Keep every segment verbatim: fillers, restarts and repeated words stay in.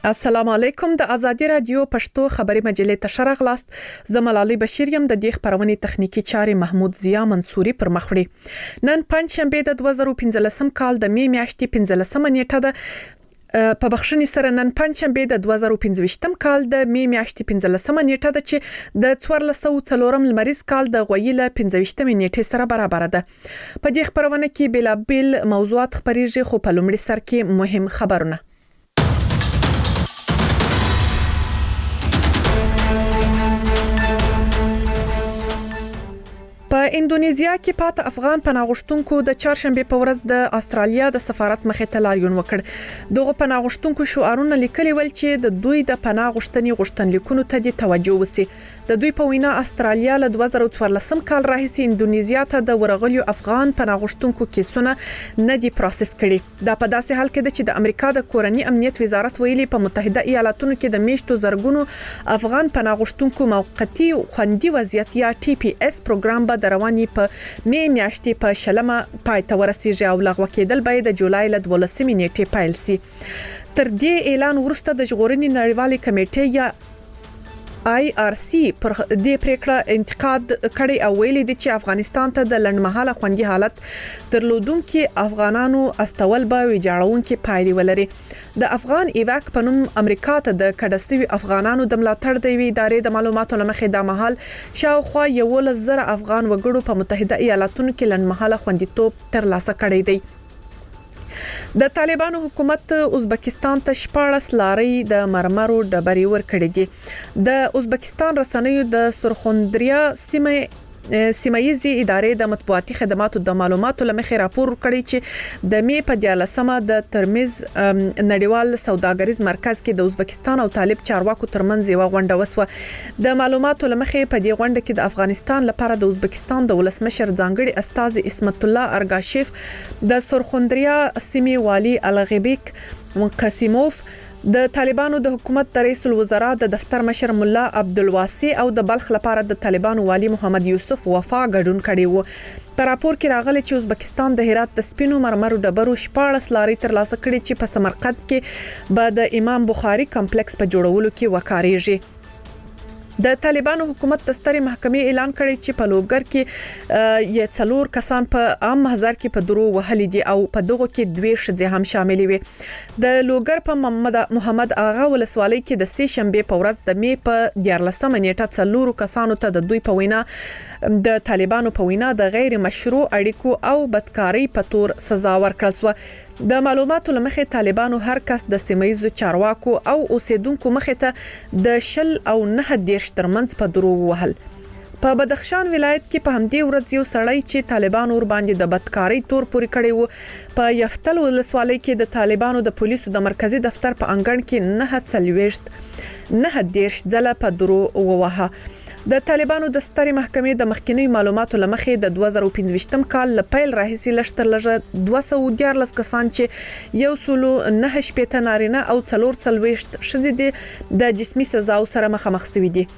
السلام علیکم. د ازادي رادیو پښتو خبري مجلې ته شرغلاست. زملالي بشیر یم. د دې خبرونې تخنیکی چاري محمود ضیا منصوري پر مخ وړي. نن پنځ شنبه د دوه زره پنځلسم کال د می میاشتې پنځلسمه نیټه ده. په بخښنې سره نن پنځ شنبه د دوه زره پنځويشتم کال د می میاشتې پنځلسمه نیټه ده چې د څوارلس سوه څلورم لمریز کال د غویله پنځويشتم نیټې سره برابر ده. په دې خبرونه کې بلابل موضوعات خبريږي، خو په لومړي سر کې مهم خبرونه. په اندونیزیا کې پات افغان پناهغښتونکو د چهارشنبه په ورځ د استرالیا د سفارت مخې ته لاریون وکړ. دغه پناهغښتونکو شعارونه لیکلي ول چې د دوی د پناهغښتنې غوښتنلیکونو ته د توجه وسی. د دوی په وینا استرالیا له دوه زره څوارلسم کال راهیسې اندونیزیا ته د ورغلیو افغان پناهغښتونکو کیسونه نه دي پروسس کړي. دا په داسې حال کې ده چې د امریکا د کورنی امنیت وزارت ویلي په متحده ایالاتونو کې د میشتو زرګونو افغان پناهغښتونکو موقتی خوندي وضعیت یا ټي پی اس پروګرام د رواني په می میاشتې په شلمه پای ته ورسیږي او لغوه کېدل به د جولای ل دولسمې نیټې پیل سي. تر دې اعلان وروسته د ژغورنې نړیوالې کمیټې یا آی آر سی پر دې پریکړه انتقاد کړي او ویلي دي چې افغانستان ته د لنډمهاله خوندي حالت درلودونکو افغانانو استول به ویجاړونکو پایلې ولري. د افغان ایواک په نوم امریکا ته د کډستوي افغانانو د ملاتړ د وی ادارې د معلوماتو لمخې د محل شاوخوا یولس زره افغان وګړو په متحده ایالاتونو کې لنډمهاله خوندیتوب ترلاسه کړی دی. د طالبانو حکومت ازبکستان ته شپاړس لارې د مرمرو ډبرې ورکړې دي. د ازبکستان رسنیو د سرخوندریا سیمه سیمایي ادارې د مطبوعاتي خدماتو د معلوماتو لمخې راپور کړی چې د می په دیالسمه د ترمز نړیوال سوداګریز مرکز کې د ازبکستان او طالب چارواکو ترمنځ یو غونډه وسوه. د معلوماتو لمخې په دې غونډه کې د افغانستان لپاره د ازبکستان د ولسمشر ځانګړي استاذ اسمت الله ارګاشیف، د سرخوندریا سیمې والی الغبیک قاسموف، د طالبانو د حکومت رئیس الوزرا د دفتر مشر مولا عبدالواسع او د بلخ لپاره د طالبانو والی محمد یوسف وفا ګډون کړي وو. په راپور کې راغلي چې ازبکستان د هرات د سپینو مرمرو ډبرو شپاړس لارې ترلاسه کړي چې په سمرقند کې به د امام بخاري کمپلیکس په جوړولو کې وکارېږي. د طالبانو حکومت د سترې محکمې اعلان کړی چې په لوګر کې یې څلور کسان په عام محضر کې په درو وهلي دي او په دغه کې دوه ښځې هم شامل وي. د لوګر په محمد محمد اغا ولسوالۍ کې د سې شنبه په ورځ د می په دیارلسمه نیټه څلور کسانو ته د دوی په وینا د طالبانو په وینا د غیر مشروع اړیکو او بدکارۍ په تور سزا ورکړل شو. د معلوماتو لمخې طالبانو هر کس د سیمایي چارواکو او اوسیدونکو مخې ته د شل او نه دیش ترمنځ په درو وهل. په بدخشان ولایت کې په همدې ورځ یو سړی چې طالبانو ور باندې د بدکارۍ تور پوري کړی وو په یفتل ولسوالۍ کې د طالبانو د پولیسو د مرکزی دفتر په انګړ کې نه څلويشت نه دیش ځله په درو ووهه. د طالبانو د سترې محکمې د مخکینی معلوماتو لمخې د دوه زره پنځويشتم کال لپیل راهیسې لشتر لږه دوه سوه دیارلس کسان چې یو سلو نه شپېته نارینه او څلور څلويشت ښځې د جسمي سزاو سره مخامخ شوي دي.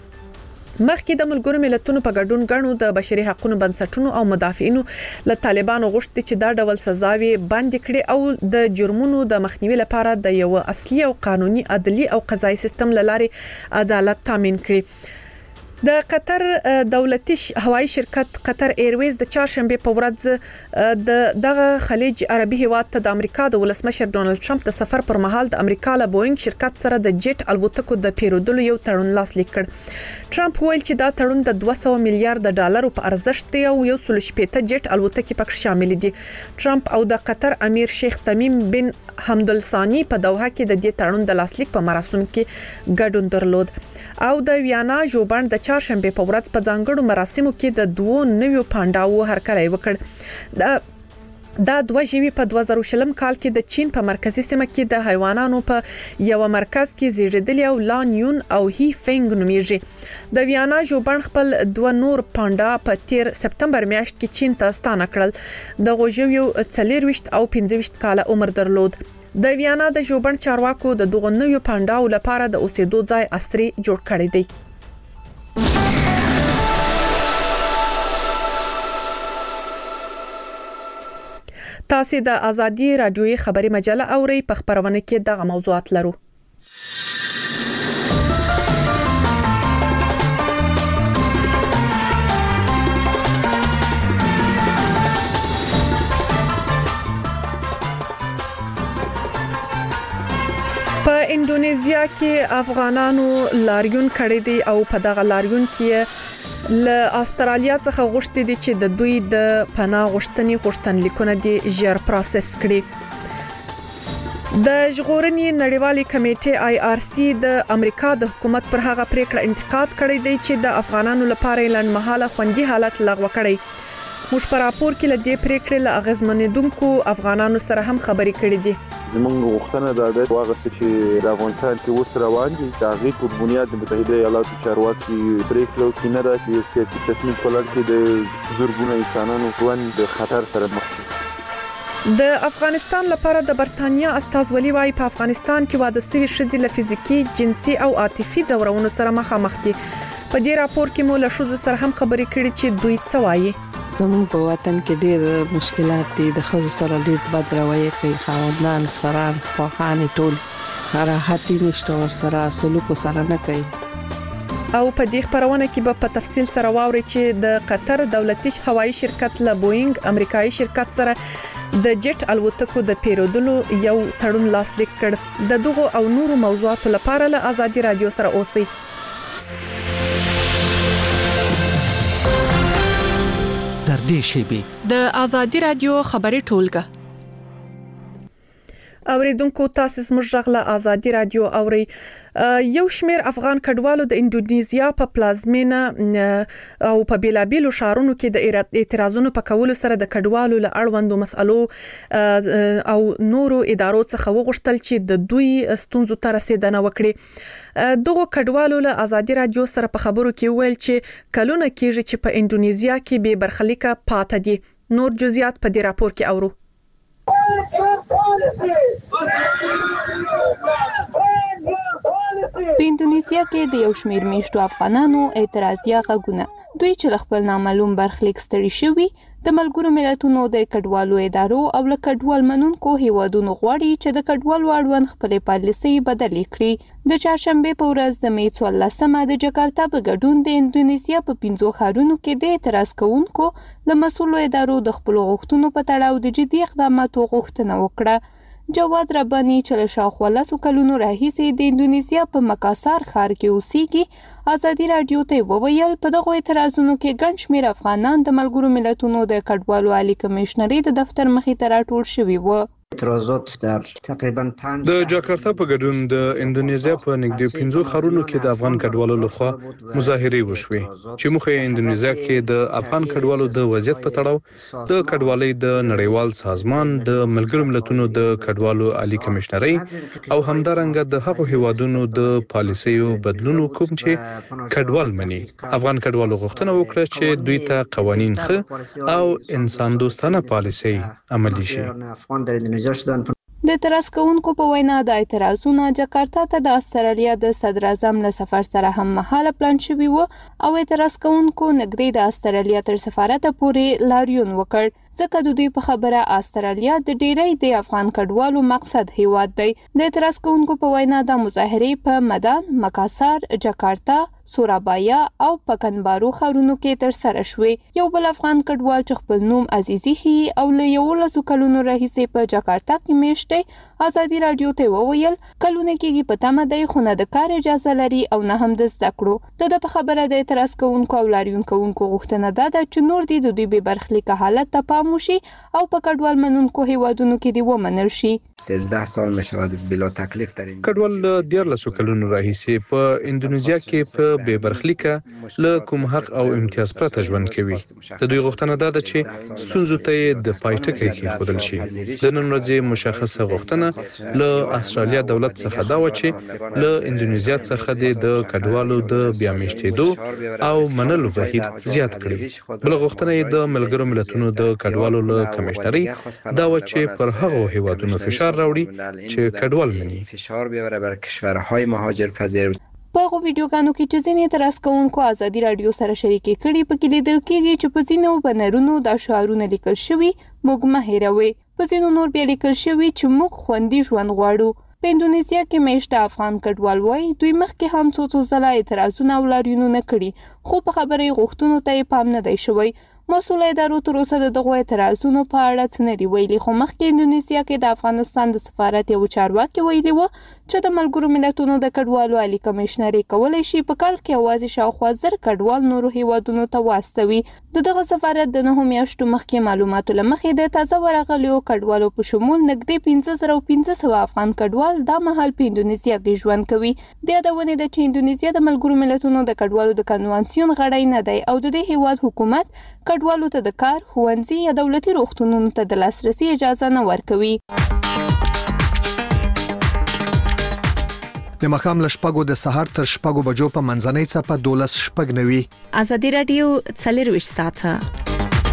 مخکې د ملګرو ملتونو په ګډون غنو د بشري حقوقو بنسټونو او مدافعینو له طالبانو غوښتي چې دا ډول سزاوي بند کړي او د جرمونو د مخنیوي لپاره د یو اصلي او قانوني عدلي او قضایي سیستم لارې عدالت تامین کړي. د قطر دولتي هوایي شرکت قطر ایرویز د چهارشنبه په ورځ د دغه خلیج عربي هیواد ته د امریکا د ولسمشر ډونالد ټرمپ د سفر پر مهال د امریکا له بوینګ شرکت سره د جیټ الوتکو د پیرودلو یو تړون لاسلیک کړ. ټرمپ ویل چې دا تړون د دوه سوه میلیارډ ډالرو په ارزښت دی او یو سل شپېته جیټ الوتکې پکې شامل دي. ټرمپ او د قطر امیر شیخ تمیم بن حمد الثاني په دوحه کې د دې تړون د لاسلیک په مراسم کې ګډون درلود او د ویانا ژوبڼ د چهارشنبه په ورځ په ځانګړو مراسمو کې د دوه نویو پانډاو هرکلی وکړ. دا دا دوه ژوي په دوه زره شلم کال کې د چین په مرکزی سیمه کې د حیواناتو په یو مرکز کې زیږیدل او لان یون او هی فنګ نومیږي. د ویانا ژوبڼ خپل دوه نور پانډا په تیر سپتمبر میاشت کې چین ته ستانه کړل. د غوژویو څلورويشت او پنځه کاله عمر درلود. د ویانا د ژوبڼ چارواکو د دغه نویو پانډاو لپاره د اوسېدو ځای عصري جوړ کړی دی. تاسو د ازادي رادیوي خبري مجله اوري. په خبرونه کې دغه موضوعات لرو. په انډونیزیا کې افغانانو لاریون کړی دی او په دغه لاریون کې له استرالیا څخه غوښتي دي چې د دوی د پناه غوښتنې غوښتنلیکونه دي ژر پروسس کړي. د ژغورنې نړیوالې کمیټې آی آر سی د امریکا د حکومت پر هغه پریکړه انتقاد کړی دی چې د افغانانو لپاره لنډمهاله خوندي حالت لغوه کړی. موږ په راپور کې له دې پریکړې له اغیزمنېدونکو افغانانو سره هم خبرې کړې دي. زمونږ غوښتنه دا ده چې چې د افغانستان کې اوس روان دي د هغې په بنیاد د متحده ایالاتو چارواکي پریکړه وکړي نه ده چې یو سیاسي تصمیم په لړ کې د زرګونو انسانانو ژوند د خطر سره مخ شي. د افغانستان لپاره د برتانیا استازولي وايي په افغانستان کې واده شوي ښځې له فزیکي، جنسي او عاطفي ځورونو سره مخامخ دي. په دې راپور کې مو له ښځو سره هم خبرې کړې چې دوی څه وایي. زموږ په وطن کې ډېر مشکلات دي، د ښځو سره ډېر بد رویه کوي، خاوندان سره خواخانې ټول راحت نشته ورسره سلوک سره نه کوي. او په دې خبرونه کې به په تفصیل سره واوري چې د قطر دولتي هوایي شرکت له بوئنګ امریکایي شرکت سره د جټ الوتکو د پیرودلو یو تړون لاسلیک کړ. د دغو او نورو موضوعاتو لپاره له آزادي رادیو سره اوسئ. در دې شیبه د آزادي رادیو خبري ټولګه اوریدونکو تاسو زموږ غږ له آزادي رادیو اوري. یو شمیر افغان کډوالو د انډونیزیا په پلازمینه او په بیلابیلو ښارونو کې د اعتراضونو په کولو سره د کډوالو له اړوندو مسالو او نورو ادارو څخه وغوښتل چې د دوی ستونزو ته رسیدنه وکړي. دغه کډوالو له آزادي رادیو سره په خبرو کې ویل چې کلونه کېږي چې په انډونیزیا کې به برخلیکه پاتې دي. نور جزئیات په دې راپور کې اورو. په انډونیزیا کې د یو شمېر میشتو افغانانو اعتراضي غږونه دوی چې خپل نامعلوم برخلیک ستړي شوي د ملګرو ملتونو د کډوالو ادارو او له کډوال منونکو هیوادونو غواړي چې د کډوالو اړوند خپلې پالیسۍ بدلې کړي. د چهارشنبې په ورځ د می څوارلسمه د جکارتا په ګډون د انډونیزیا په پنځو ښارونو کې د اعتراض کوونکو له مسؤلو ادارو د خپلو غوښتنو په تړاو د جدي اقداماتو غوښتنه وکړه. جواد رباني چې له شاوخوا لسو کلونو راهیسې د انډونیزیا په مکاسار ښار کې اوسېږي آزادي رادیو ته وویل په دغو اعتراضونو کې ګڼ شمېر افغانان د ملګرو ملتونو د کډوالو عالي کمشنرۍ د دفتر مخې ته راټول شوي وو. اعتراضات در تقریبا پنج د جاکارتا په ګډون د انډونیزیا په نږدې پنځو ښارونو کې د افغان کډوالو لخوا مظاهرې وشوې چې مخه انډونیزیا کې د افغان کډوالو د وضعیت په تړاو د کډوالۍ د نړیوال سازمان د ملګرو ملتونو د کډوالو عالی کمشنرۍ او همدارنګه د هغو هیوادونو د پالیسیو بدلونو کوم چې کډوال مني. افغان کډوالو غوښتنه وکړه چې دوی ته قوانین ښه او انسان دوستانه پالیسي عملي شي. د اعتراض کوونکو په وینا د اعتراضونو جکارتا ته د استرالیا د صدر اعظم له سفر سره هم مهاله پلان شوی و او اعتراض کوونکو نږدې د استرالیا تر سفارت پورې لاریون وکړ ځکه د دوی په خبره استرالیا د ډیری د افغان کډوالو مقصد هیواد دی. د اعتراض کوونکو په وینا د مظاهرې په مدان، مکاسار، جکارتا، سورابایا او پکنبارو ښارونو کې تر سره شوې. یو بل افغان کډوال چې خپل نوم عزیزي ښیي او له یولسو کلونو راهیسې په جکارتا کې میشت دی آزادي رادیو ته وویل کلونه کېږي په تمه دی خو نه د کار اجازه لري او نه هم د زده کړو. د ده په خبره د اعتراض کوونکو او لاریون کوونکو غوښتنه دا ده چې نور دي د دوی بې برخلیکه حالت ته پام وشي او په کډوال منونکو هیوادونو کې دې ومنل شي. سیزده سال میشود بلا تکلیف در این کډوال له دیارلسو کلونو راهیسې په انډونیزیا کې په بې برخلیکه له کوم حق او امتیاز پرته ژوند کوي. د دوی غوښتنه دا ده چې ستونزو ته د پای ټکی کېښودل شي. د نن ورځې مشخصه غوښتنه له استرالیا دولت څخه دا و چې له انډونیزیا څخه د کډوالو د بیا میشتېدو او منلو بهیر زیات کړي. بل غوښتنه یې د ملګرو ملتونو د کډوالو له کمشنرۍ دا و چې پر هغو هیوادونو فشار راوړي چې کډوال مني. فشار بیاوره بر کشورهای مهاجر پذیر. په هغو ویډیوګانو کې چې ځینې اعتراض کوونکو آزادي رادیو سره شریکې کړي پکې لیدل کېږي چې په ځینو بنرونو دا شعارونه لیکل شوي موږ مه هېروئ، په ځینو نور بیا لیکل شوي چې موږ خوندي ژوند غواړو. په انډونیزیا کې میشته افغان کډوال وایي دوی مخکې هم څو څو ځله اعتراضونه او لاریونونه کړي خو په خبرې غوښتنو ته یې پام نه دی شوی. مسؤل ادارو تر اوسه د دغه اعتراضونو په اړه څه نه دی ویلي، خو مخکې انډونیسیا کې د افغانستان د سفارت یو چارواکي ویلي و چې د ملګرو ملتونو د کډوالو عالی کمشنر کولای شي په کال کې اوازې شاوخوا زر کډوال نورو هیوادونو ته واستوي. د دغه سفارت د نهو میاشتو مخکې معلوماتو له مخې د تازه ورغلیو کډوالو په شمول نږدې پنځه زره پنځه سوه افغان کډوال دا مهال په انډونیسیا کې ژوند کوي. د یادونې ده چې انډونیسیا د ملګرو ملتونو د کډوالو د کنوانسیون غړی نه دی او د دې هیواد حکومت کډوالو ته د کار، ښوونځي یا دولتي روغتونونو ته د لاسرسي اجازه نه ورکوي. د مخام لشپګو د سحر تر شپګو بجو په منځنۍ څپه دولس شپګ نوي. ازادي رادیو څلرويشت ساعته.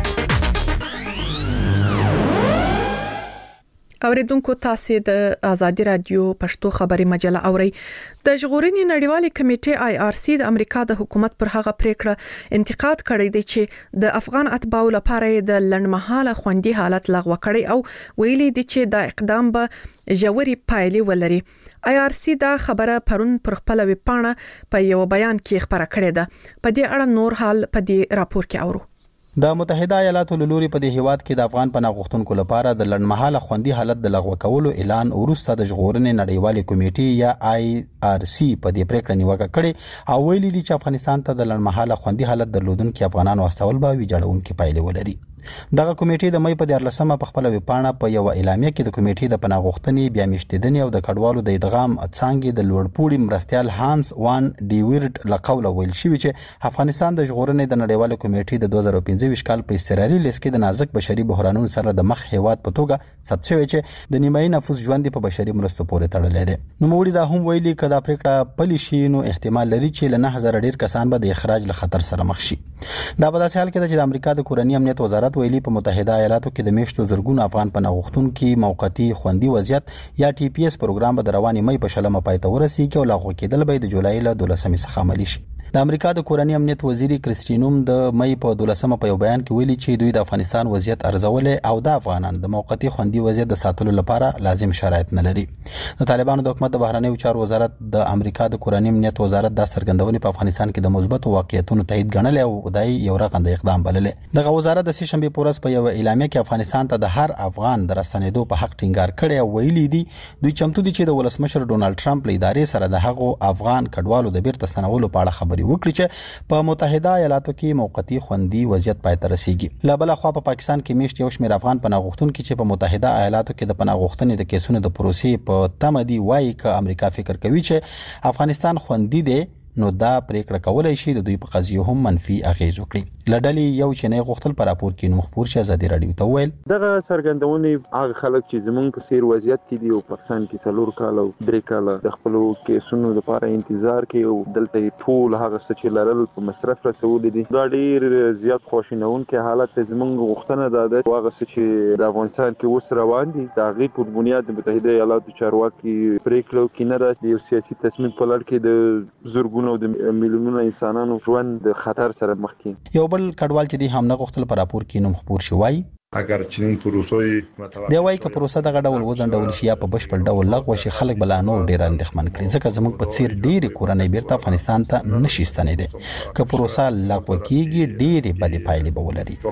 اوریدونکو تاسو د ازادي رادیو پښتو خبري مجله اوري. د ژغورنې نړیوالې کمیټې آی آر سی د امریکا د حکومت پر هغه پریکړه انتقاد کړی دی چې د افغان اتباعو لپاره د لنډمهاله خوندي حالت لغوه کړی او ویلي دی چې دا اقدام به ژوري پایلې ولري. آی آر سی دا خبره پرون پر خپل ویب پاڼه په یو بیان کې خبره کړې ده. په دې اړه نور حال په دې راپور کې اورو. د متحده ایالاتو له لوري په دې هیواد کې د افغان پناه غوښتونکو لپاره د لنډمهاله خوندي حالت د لغوه کولو اعلان وروسته د ژغورنې نړیوالې کمیټې یا آی آر سی په دې پریکړه نیوکه کړې او ویلي دي چې افغانستان ته د لنډمهاله خوندي حالت درلودونکو افغانانو واستول به ویجاړونکي پایلې ولري. دغه کمیټې د مې په دیارلسمه په خپل ویبپاڼه په یو اعلامیه کې د کمیټې د پناه غوښتنې بیا میشتیدنې او د کډوالو د ادغام څانګې د لوړپوړي مرستيال هانس وان ډیویرټ لقول ویل شوی چې افغانستان د ژغورنې د نړیوالې کمیټې د دوه زره پنځه کال په استراري لیست کې د نازک بشري بحرانونو سره د مخ هیواد په توګه ثبت شوی چې د نیمایي نفوس ژوند په بشري مرستو پورې تړلې ده. نو موږ دا هم ویلي چې دا پریکړه پلي شي نو احتمال لري چې له نه هزار ډیر کسان به د اخراج له خطر سره مخ شي. دا په داسې حال کې چې د امریکا د کورنۍ امنیت وزارت ویلي په متحده ایالاتو کې د میشتو زرګونو افغان پناه غوښتونکو موقتی خوندي وضعیت یا ټي پی اس پروګرام به د رواني مې په شلمه پای ته ورسیږي او لاغو کېدل به د جولای له دولسمې څخه عملي شي. د امریکا د کورنۍ امنیت وزیر کریسټینوم د مې په دولسمه په یو بیان کې ویلي چې دوی د افغانستان وضعیت ارزولې او د افغانان د موقتی خوندي وضعیت د ساتلو لپاره لازم شرایط نه لري. د طالبانو د حکومت د بهرنیو چارو وزارت د امریکا د کورنۍ امنیت وزارت د څرګندونې په افغانستان کې د مثبت واقعیتونو تایید ګڼل او دای یو رغنده اقدام بللې. دغه وزارت د سې شنبه پورس په یو اعلامیه کې افغانستان ته د هر افغان د رسنیدو په حق ټینګار کړی او ویلي دي دوی چمتو دي چې د ولسمشر ډونالد ټرمپ له ادارې سره د هغو افغان کډوالو د بیرته ستنولو په اړه خبري وکړي چې په متحده ایالاتو کې موقتی خوندي وضعیت پای ته رسیږي. لا بل خو په پاکستان کې میشت یو شمېر افغان پناه غوښتونکو چې په متحده ایالاتو کې د پناه غوښتنې د کیسونو د پروسې په تمدي وایي ک امریکا فکر کوي چې افغانستان خوندي دی نو دا پریکړه کولای شي د دوی په قضیه هم منفي اغیز وکړي. لډلې یو چې نه غوښتل پر راپور کې نو مخبور شه ازادي رادیو ته ویل دغه څرګندونې هغه خلک چې زمونږ په سیر وضعیت کې دي او پاکستان کې څلور کال او درې کال د خپل کیسونو لپاره انتظار کوي او دلته ټول هغه څه چې لرل په مصرف رسول دي. دا ډیر زیات خوشینونکي حالت زمونږ غوښتنه ده د هغه څه چې د افغانستان کې اوس روان دي د هغې په بنیاد د متحده ایالاتو چارواکي پریکړه وکړي نه راځي یو سیاسي تصمیم په لړ کې د زورګونو او د میلیونونو انسانانو ژوند د خطر سره مخ کړي. یو بل کډوال چې دی هم نه غوښتل پر راپور کې نو مخبور شوی اگر چنین پروسوی متوازن دی وایي چې پروسه دغه ډول وزنډول شي یا په بشپړ ډول لغوه شي خلک بل نور ډیر اندېښمن کړي ځکه زموږ په څیر ډیر کورنۍ بیرته افغانستان ته نشي ستنېدي که پروسه لغوه کیږي ډیر بدې پایلې به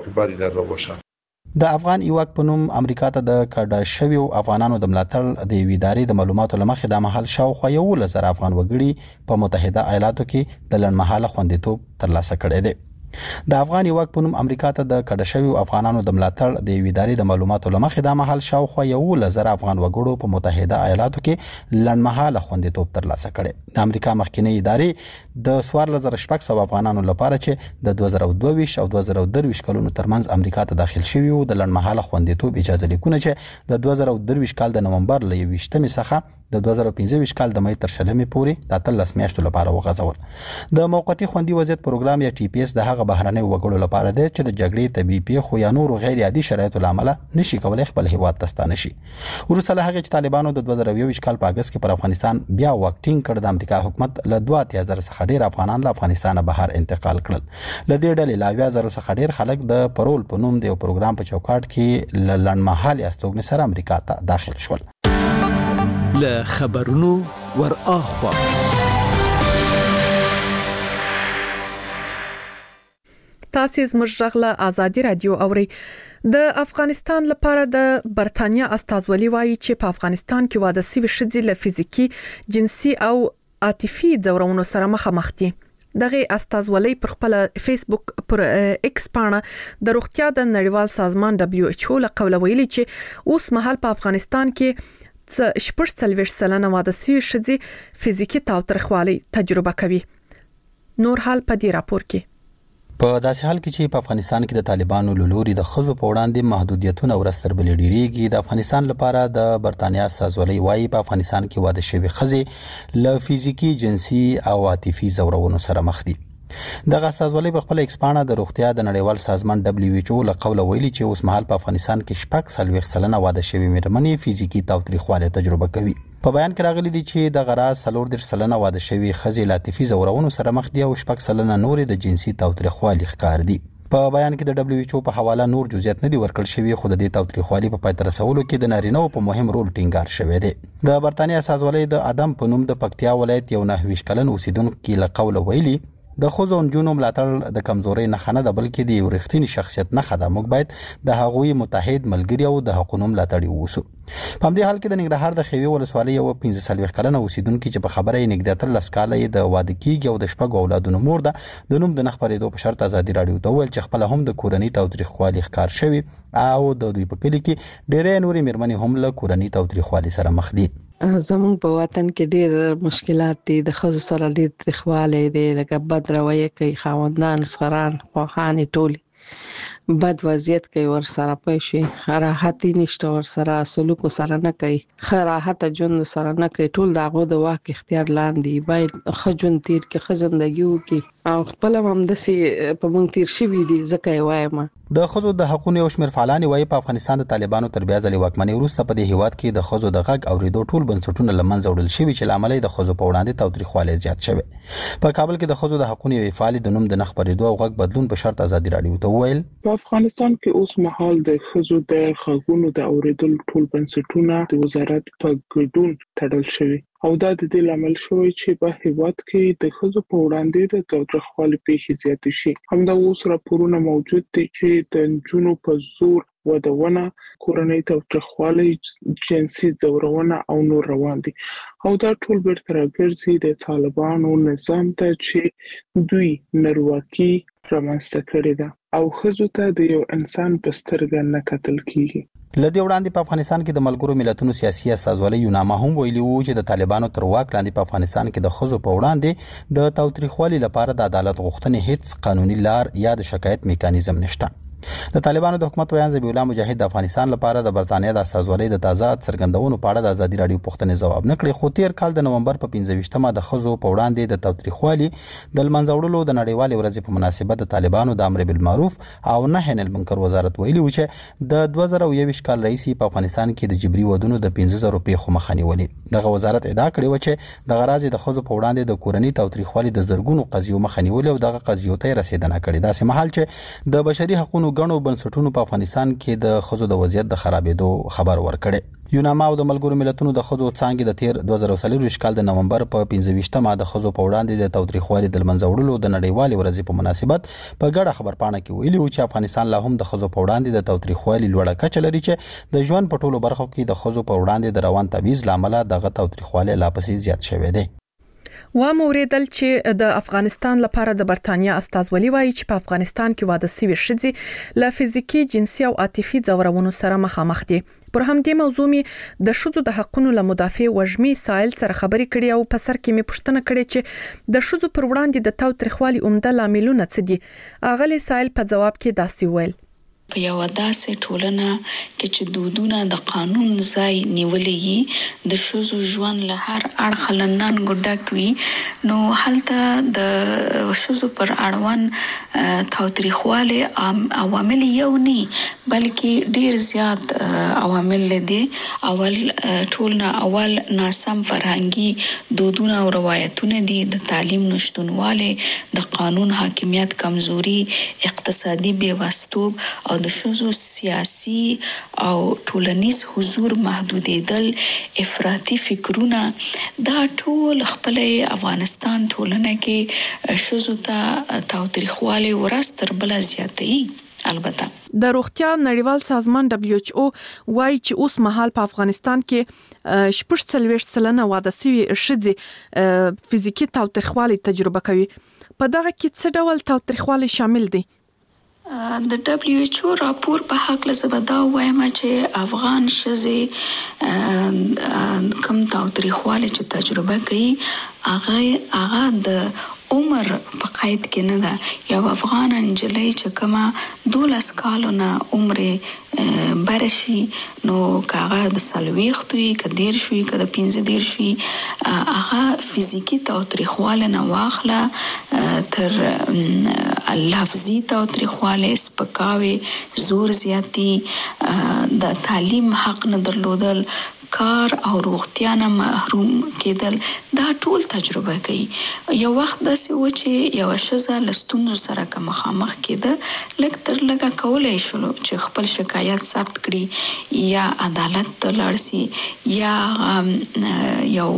ولري. د افغان ایواک په نوم امریکا ته د کډه شویو افغانانو د ملاتړ د ویداري د معلوماتو لمخې د محل شاوخوا یو لزر افغان وګړي په متحده ایالاتو کې د لنډمهاله خوندیتوب ترلاسه کړی دی. د افغان ایواک په نوم امریکا ته د کډه شویو افغانانو د ملاتړ د ویداري د معلوماتو لمخې د محل شاوخوا یو لزر افغان وګړو په متحده ایالاتو کې لنډمهاله خوندیتوب ترلاسه کړی. د امریکا مخکینی ادارې د سوار لزر شپږ سوه افغانانو لپاره چې د دوه زره دوه او دوه زره درې کلونو ترمنځ امریکا ته داخل شوي وو د لنډمهاله خوندیتوب اجازه لیکونه چې د دوه زره درې کال د نومبر له یوویشتمې څخه د دوه زره پنځه کال د مې تر شلمې پورې د اتلس میاشتو لپاره وغځول. د موقتی خوندي وضعیت پروګرام یا ټي پی اس د هغه بهرنۍ وګړو لپاره دی چې د جګړې طبيعي پیښو یا نورو غیر عادي شرایطو لامل نشي کولای خپل هیواد ته ستانه شي. وروسته له هغه چې طالبانو د دوه زره یو کال په اگست کې پر افغانستان بیا واکټینګ کړ د امریکا حکومت له دوه اتیا زره څخه ډیر افغانان له افغانستان بهر انتقال کړل. له دې ډلې لا اویا زره څخه ډیر خلک د پرول په نوم د یو پروګرام په چوکاټ کې لنډمهالي استوګنې سره امریکا ته داخل شول. له خبرونو ور اخوا تاسو زموږ غږ له ازادي رادیو اوري. د افغانستان لپاره د برتانیا استازولي وایي چې په افغانستان کې واده سوي ښځې له فزیکی، جنسي او عاطفي ځورونو سره مخامخ دي. دغه استازولي پر خپل فیسبوک پر ایکس باندې د روغتیا د نړیوال سازمان دبليو ایچ او له قوله ویلي چې اوس مهال په افغانستان کې شپږ څلوېښت سلنه واده سوي ښځې فزیکی تاوتریخوالي تجربه کوي. نور حال په دې راپور کې په داسې حال کې چې په افغانستان کې د طالبانو له لوري د ښځو په وړاندې محدودیتونه ورستر بلې ډیریږي، د افغانستان لپاره د برتانیا استازولي وایي په افغانستان کې واده شوي ښځې له فزیکی، جنسي او عاطفي ځورونو سره مخ دي. دغه استازولي په خپل ایکسپانه د روغتیا د نړیوال سازمان دبليو ایچ او له قوله ویلي چې اوس مهال په افغانستان کې شپږ څلوېښت سلنه واده شوي مېرمنې فزیکی تاوتریخوالی تجربه کوي. په بیان کې راغلي دي چې د غراز څلور دېرش سلنه واده شوي ښځې له عاطفي ځورونو سره مخ دي او شپږ سلنه نورې د جنسي تاوتریخوالي ښکار دي. په بیان کې د دبليو ایچ او په حواله نور جزئیات نه دي ورکړل شوي، خو د دې تاوتریخوالي په پای ته رسولو کې د نارینه‌و په مهم رول ټینګار شوی دی. د برتانیا استازولي د ادم په نوم د پکتیا ولایت یو نهه ویشت کلن اوسیدونکي له قوله ویلي د ښځو او نجونو ملاتړ د کمزورۍ نښه نه ده، بلکې د یو رښتیني شخصیت نښه ده. موږ باید د هغوی متحد ملګري او د حقونو ملاتړي واوسو. په همدې حال کې د ننګرهار د خیوي ولسوالۍ یو پنځه څلوېښت کلنه اوسیدونکي چې په خبره یې نږدې اتلس کاله یې د واده کېږي او د شپږو اولادونو مور ده، د نوم د نه خپرېدو په شرط ازادي راډیو ته وویل چې خپله هم د کورنۍ تاوتریخوالي ښکار شوي او د دوی په کلي کې ډېرې نورې مېرمنې هم له کورنۍ تاوتریخوالي سره مخ دي. زموږ په وطن کې ډېر مشکلات دي، د ښځو سره ډېر تریخوالی دی، لکه بد رویه کوي، خاوندان سخران خواخانې ټولې بد وضعیت کوي، ور سره پوه شي راحتي نشته، ور سره سلوک سره نه کوي، ښه راحته ژوند سره نه کوي. ټول د هغو د واک اختیار لاندې باید ښه ژوند تیر کړي، ښه زندګي وکړي او خپل هم همداسې په موږ تیر شوي دي. ځکه یې وایم د ښځو د حقونو یو شمېر فعالانې وایي په افغانستان د طالبانو تر بیا ځلې واکمنۍ وروسته په دې هیواد کې د ښځو د غږ اورېدو ټول بنسټونه له منځه وړل شوي چې له امله یې د ښځو په وړاندې تاوتریخوالی زیات شوی. په کابل کې د ښځو د حقونو یوې فعالې د نوم د نه خپرېدو او غږ بدلون په شرط ازادي راډیو ته وویل په افغانستان کې اوس مهال د ښځو د غږونو د اورېدل ټول بنسټونه د وزارت په ګډون تړل شوي او دا د دې لامل شوی چې په هیواد کې د ښځو په وړاندې د تاوتریخوالي پیښې زیاتې شي. همدا اوس راپورونه موجود دي چې د نجونو په زور ودونه، کورنۍ تاوتریخوالی، جنسي ځورونه او نور روان دي او دا ټول بیرته راګرځي د طالبانو نظام ته چې دوی نارواکي رامنځته کړې ده او ښځو ته د یو انسان په سترګه نه کتل کیږي. لدې وړاندې په افغانستان کې د ملګرو ملتونو سیاسي استازولي یوناما هم ویلي وو چې د طالبانو تر واک لاندې په افغانستان کې د ښځو په وړاندې د تاوتریخوالي لپاره د عدالت غوښتنې هیڅ قانوني لار یا د شکایت میکانیزم نشته. د طالبانو د حکومت ویان ذبیح الله مجاهد د افغانستان لپاره د برتانیا د استازولۍ د تازه څرګندونو په اړه د ازادي راډیو پوښتنې ځواب نه کړی، خو تیر کال د نومبر په پنځه ویشتمه د ښځو په وړاندې د تاوتریخوالي د لمنځه وړلو د نړیوالې ورځې په مناسبت د طالبانو د امر بالمعروف او نهي عن المنکر وزارت ویلي و چې د دوه زره یو ویشت کال راهیسې په افغانستان کې د جبري ودونو د پنځه زره پیښو مخه نیولې. دغه وزارت ادعا کړې و چې د غراض د ښځو په وړاندې د کورنۍ تاوتریخوالي د زرګونو قضیو مخه نیولې او دغه قضیو ته رسیدنه کړې. داسې مهال چې د بشري حقوقو غنو بنسټونو په افغانستان کې د ښځو د وضعیت د خرابېدو خبر ورکړي. یوناما او د ملګرو ملتونو د ښځو څانګې د تیر دوه زره څلور کال د نومبر په پنځه ویشتمه د ښځو په وړاندې د تاوتریخوالي د لمنځه وړلو د نړیوالې ورځې په مناسبت په ګډه خبرپاڼه کې ویلي و چې افغانستان لا هم د ښځو په وړاندې د تاوتریخوالي لوړه کچه لري چې د ژوند په ټولو برخو کې د ښځو په وړاندې د روان تبعیض لامل دغه تاوتریخوالي لا پسې زیات شوی دی. و موریدل چې د افغانستان لپاره د برتانیا استازولي وایي چې په افغانستان کې واده سوي ښځې له فزیکی، جنسي او عاطفي ځورونو سره مخامخ دي. پر همدې موضوع می د شذو د حقونو له مدافع وژمي سایل سره خبرې کړې او په سر کې می پوښتنه کړې چې د شذو پر وړاندې د تاوتریخوالي عمده لاملونه څه دي. اغلی سایل په جواب کې داسې ویل په یو داسې ټولنه کې چې دودونه د قانون ځای نیولې د شذو ژوند له هر اړخ له ننګو ډک وي، نو هلته د شذو پر اړوند تاوتریخوالي عوامل یو نه بلکې ډیر زیات عوامل دي. اول ټول نه اول ناسم فرهنګي دودونه او روایتونه دي، د تعلیم نشټونواله، د قانون حاکمیت کمزوري، اقتصادي بیوستوب او او د ښځو سیاسي او ټولنیز حضور محدودېدل، افراطي فکرونه، دا ټول خپل افغانستان ټولنه کې ښځو ته تاوتریخوالی ورځ تر بله زیاتوي. البته د روغتیا نړیوال سازمان دبليو ایچ او وايي چې اوس مهال په افغانستان کې شپږ څلوېښت سلنه واده شوي ښځې فزیکي تاوتریخوالی تجربه کوي. په دغه کې څه ډول تاوتریخوالی شامل دي؟ د دبليو ایچ او راپور په حق له زه دا وایم چې افغان ښځې کم تاوتریخوالی چې تجربه کوي هغه هغه د عمر په قید کې نه ده. یو افغان نجلۍ چې کومه دولس کالو نه عمر بره شي نو که هغه د څلوېښتو وي، که دېرش وي، که د پنځه دېرش وي، هغه فزیکي تاوتریخوالی نه واخله تر لفظي تاوتریخوالی، سپکاوی، زور زیاتی، د تعلیم حق نه درلودل، کار او روغتیا نه محروم کېدل، دا ټول تجربه کوي. یو وخت داسې و چې یوه ښځه له ستونزو سره که مخامخ کېده لږ تر لږه کولی شول چې خپل شکایت ثبت کړي یا عدالت ته لاړ سي یا یو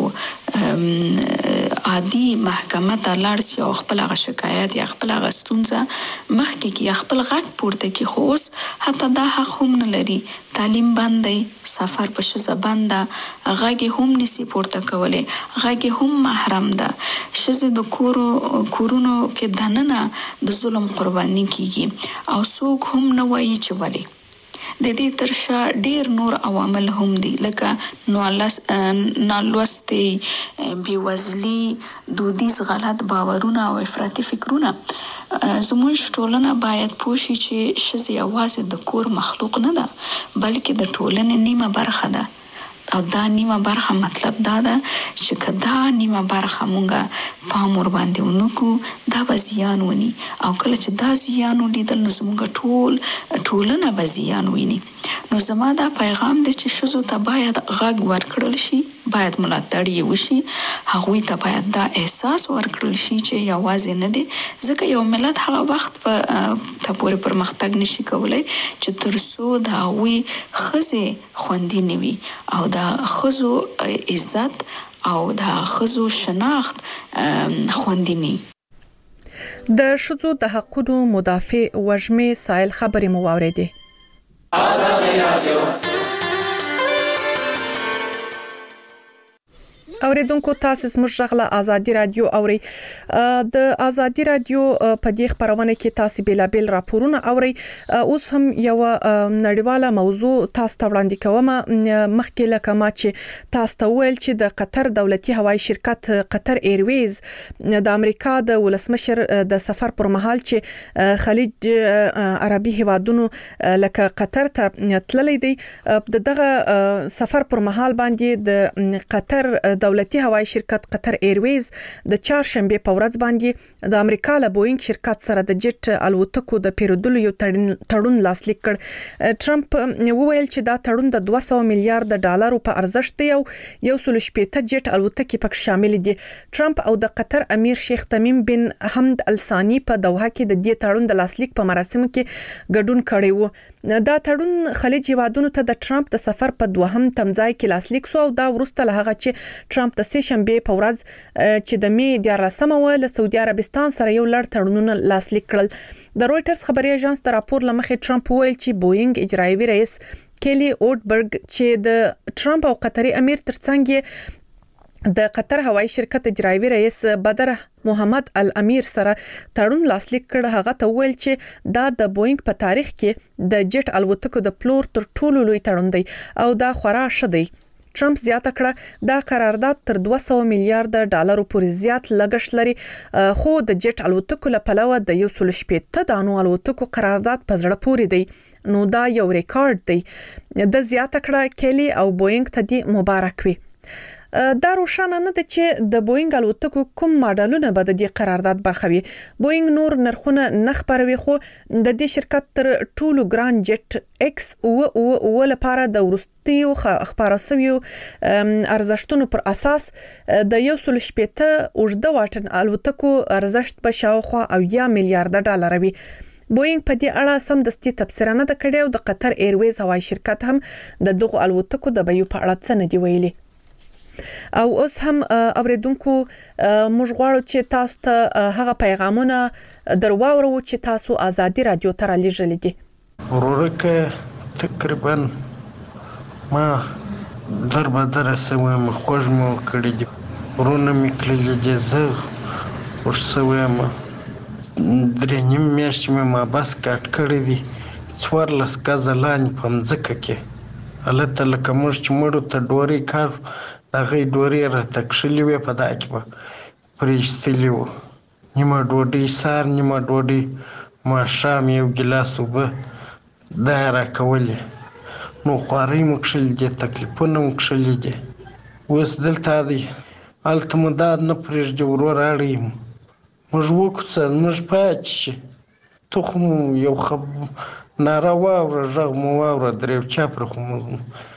عادي محکمه ته لاړ سي او خپل هغه شکایت یا خپل هغه ستونزه مخکې کړي یا خپل غږ پورته کړي. خو اوس حتی دا حق هم نه لري. تعلیم بند دی، سفر په ښځه بند ده، غږ یې هم نسي پورته کولی، غږ یې هم محرم ده. ښځې د کورو کورونو کې دننه د ظلم قرباني کیږي او څوک هم نه وایي چې ولې. د دې تر شا ډیر نور عوامل هم دي لکه نالوستي، بېوزلي، دودیز غلط باورونه او افراطي فکرونه. زموږ ټولنه باید پوه شي چې ښځې یوازې د کور مخلوق نه ده بلکې د ټولنې نیمه برخه ده. او دا نیمه برخه مطلب دا ده چې که دا نیمه برخه مونږه پام ور باندې ونکو دا به زیان ونی او کله چې دا زیان ولیدل نو زمونږ ټول ټولنه به زیان ویني. نو زما دا پیغام دی چې ښځو ته باید غږ ورکړل شي، باید ملاتړ یې وشي، هغوی ته باید دا احساس ورکړل شي چې یوازې نه دی، ځکه یو ملت هغه وخت په ته پورې پرمختګ نشي کولی چې تر څو د هغوی ښځې خوندي نه وي او د ښځو عزت او د ښځو شناخت خوندي نه. د ښځو د حقونو مدافع وژمې سایل خبرې مو واورېدې. آزادي رادیو اوریدونکو تاسو زموږ غږ له آزادي رادیو اوري. د آزادي رادیو په دې خبرونه کې تاسو بیلابل راپورونه اوري. اوس هم یو نړیواله موضوع تاسو ته وړاندې کوم. مخکې لکه ما چې تاسو ته ویل چې د قطر دولتي هوایي شرکت قطر ایرویز د امریکا د ولسمشر د سفر پر مهال چې خلیج عربي هیوادونو لکه قطر ته تللی دی، دغه سفر پر مهال باندې د قطر دولتي هوایي شرکت قطر ایرویز د چهارشنبه په ورځ باندې د امریکا له بوینګ شرکت سره د جټ الوتکو د پیرودلو یو تړون لاسلیک کړ. ټرمپ وویل چې دا تړون د دوه سوه میلیارډ ډالرو په ارزښت دی او یو سل شپږ جټ الوتکې پکې شامل دي. ټرمپ او د قطر امیر شیخ تمیم بن حمد الثانی په دوحه کې د دې تړون د لاسلیک په مراسمو کې ګډون کړی وو. دا تړون خلیج هیوادونو ته د ټرمپ د سفر په دوهم تمځای کې لاسلیک شو او دا وروسته له هغه چې ټرمپ د سه شنبه په ورځ چې د می دیارلسمه و له سعودي عربستان سره یو لړ تړونونه لاسلیک کړل. د رويټرز خبري اژانس د راپور لمخې ټرمپ ویل چې بوینګ اجرایوي رئیس کېلی اوټبرګ چې د ټرمپ او قطري امیر ترڅنګ د قطر هوایي شرکت اجرایوي رئیس بدر محمد الامیر سره تړون لاسلیک کړ، هغه ته ویل چې دا د بوینګ په تاریخ کې د جټ الوتکو د پلور تر ټولو لوی تړون دی او دا خورا ښه دی. ټرمپ زیاته کړه دا قرارداد تر دوه سوه میلیارډ ډالرو پورې زیات لګښت لري، خو د جټ الوتکو لپاره د یو سل شپږ دانو الوتکو قرارداد په زړه پورې دی، نو دا یو ریکارډ دی. د زیاته کړه کېلی او بوینګ ته دی مبارک وي. دا روښانه نه ده چې د بوینګ الوتکو کوم ماډلونه به د دې قرارداد برخه وي. بوینګ نور نرخونه نه خبروي، خو د دې شرکت تر ټولو ګران جټ ایکس او او لپاره د ورستیو خبرو سویو ارزښتونو پر اساس د یو سل شپږ اوږده واټن الوتکو ارزښت په شاوخوا اویا میلیارډ ډالر وي. بوینګ په دې اړه سم دستي تبصره نه کړې او د قطر ایرویز هوایي شرکت هم د دغه الوتکو د بیو په اړه څه نه دی ویلي. او اوس هم اوریدونکو موږ غواړو چې تاسو ته هغه پیغامونه درواورو چې تاسو ازادي رادیو ته رالیږلي دي. ورورکه تقریبا ما در بدر سویم خوش مو کړی دي ورونه می کړی دي زه خوش سویم درې نیم میاشتې مې ما بس کټ کړی دي څوارلس ګزه لاندې په مځکه کې هلته لکه موږ چې مړو ته ډورۍ کاږو د هغې ډورۍ راته کښلې وې په دا کې به پرې ایستلي وو نیمه ډوډۍ سهار نیمه ډوډۍ ماښام یو ګیلاس اوبه دا یې راکولې نو خوارۍ مو کښلي دي تکلیفونه مو کښلي دي اوس دلته دی هلته مو دا نه پرېږدي ورور اړوي مو موږ وکوڅه موږ پاتې شي ته خو مو یو خب ناره واوره غږ مو واوره درېو چاپره خو مو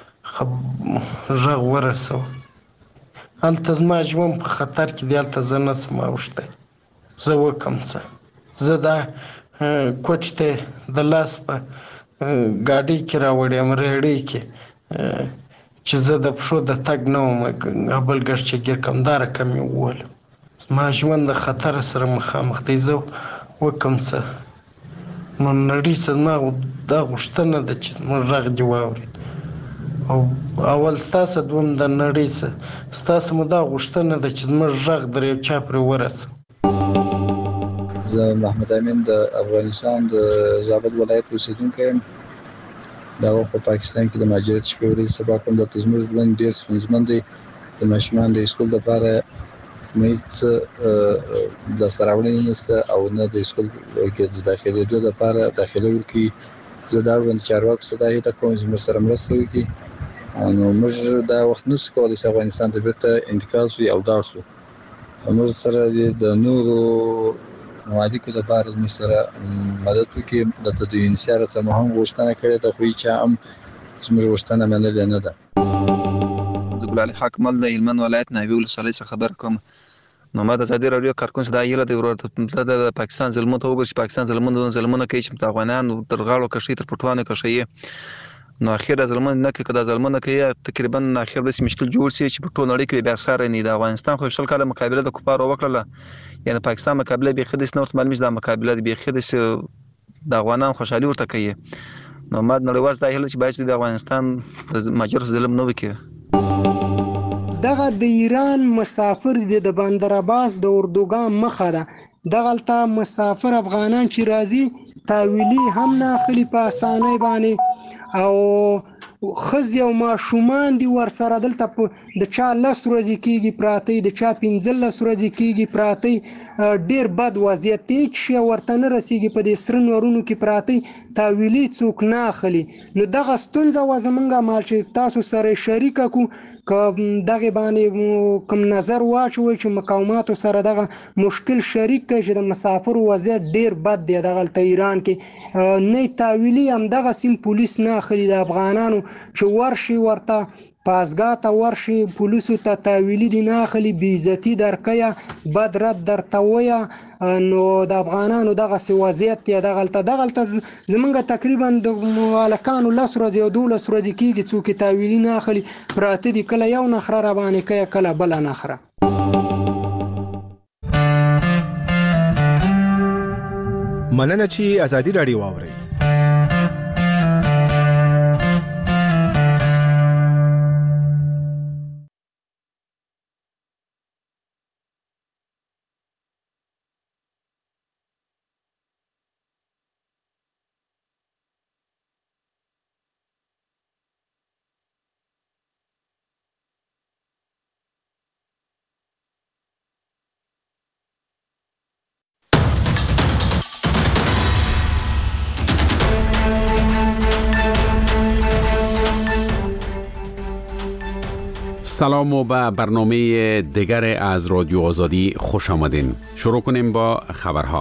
غږ ورسوه هلته زما ژوند په خطر کې دی هلته زه نه شم اوښتی زه وکم څه زه دا کوچ ته د لاس په ګاډۍ کې راوړی یم ریړۍ کې چې زه د پښو د تګ نه وم بل ګډ چې ګیر کم دا رقم یې وولم زما ژوند د خطر سره مخامخ دی زه وکم څه نو نړۍ څه ما دا غوښتنه ده چې موږ غږ دې واورېد او اول ستاسو دوم د نړۍ څه ستاسو مو دا غوښتنه ده چې زموږ غږ در یو چا پرې ورسوي. زه محمد امین د افغانستان د زابل ولایت اوسېدونکی یم. دا وخت په پاکستان کې د مهاجرت شپې ورځې سبا کوم دلته زموږ ژوند ډېر ستونزمن دی. د ماشومان د سکول دپاره مې څه لاسته راوړنې نشته او نه د سکول کې د داخلېدو دپاره داخله ورکوي. زه د اړوند چارواکو څخه دا هیله کوم چې زموږ سره مرسته وکړي نو موږ دا وخت نشو کولی چې افغانستان ته بیرته انتقال شو او لاړ شو. موږ سره د نورو ممالکو دپاره زموږ سره مدد وکړي. دلته د یونیسیار څخه مو هم غوښتنه کړې ده خو هېچا هم زموږ غوښتنه منلې نه ده. زه ګل علي حاکم د هلمند ولایت ناوې ولسوالۍ څخه خبر کوم. نو ما د ازادي راډیو کارکون څخه دا هیله ده ورور د پاکستان ظلمونو ته وګورئ چې پاکستان ظلمونه ظلمونه کوي چې د افغانانو تر غاړو کشي تر پټوانو کشي نو اخر ظلمونه نه کوي که دا ظلمونه کوي تقریبا اخر به مشکل جوړ شي چې په ټول نړۍ کې بیا سره نه د افغانستان خو شل کاله مقابله د کفارو وکړه یعنی پاکستان مقابله به خدای سنورت معلومه ده مقابله به خدای د افغانان خوشحالي ورته کوي نو ما نړیواز دا هیله چې باید د افغانستان د ماجر ظلم نه وکړي. دغه د ایران مسافر د بندر عباس د اردوګان مخه ده دغلته مسافر افغانان چې راځي تاویلی هم نه اخلي په اسانۍ باندې او ښځې او ماشومان دي ورسره دلته د چا لس ورځې کېږي پراته د چا پنځلس ورځې کېږي پراته ډېر بد وضعیت دی هېڅ شی ورته نه رسېږي په دې سره نورونو کې پراته تاویلي څوک نه اخلي. نو دغه ستونزه وه زموږ مال چې تاسو سره شریکه کړو که دغې باندې کوم نظر واچوئ چې مقاماتو سره دغه مشکل شریک کړئ چې د مسافرو وضعیت ډېر بد دی دغلته ایران کې نه تاویلي همدغه سیم پولیس نه اخلي د افغانانو چې ورشي ورته پازګاه ته ورشي پولیسو ته تاویلي دي نه اخلي بې عزتي درکویه بد رد درته ویه نو د افغانانو دغسې وضعیت دی دغلته دغلته زموږ تقریبا د هلکانو لس ورځې او دولس ورځې کېږي څوک یې تاویلي نه اخلي پراته دي کله یو نخره راباندې کوي کله بله نخره. مننه چې ازادي راډیو واورئ. سلام و به برنامه دیگر از رادیو آزادی خوش آمدین. شروع کنیم با خبرها.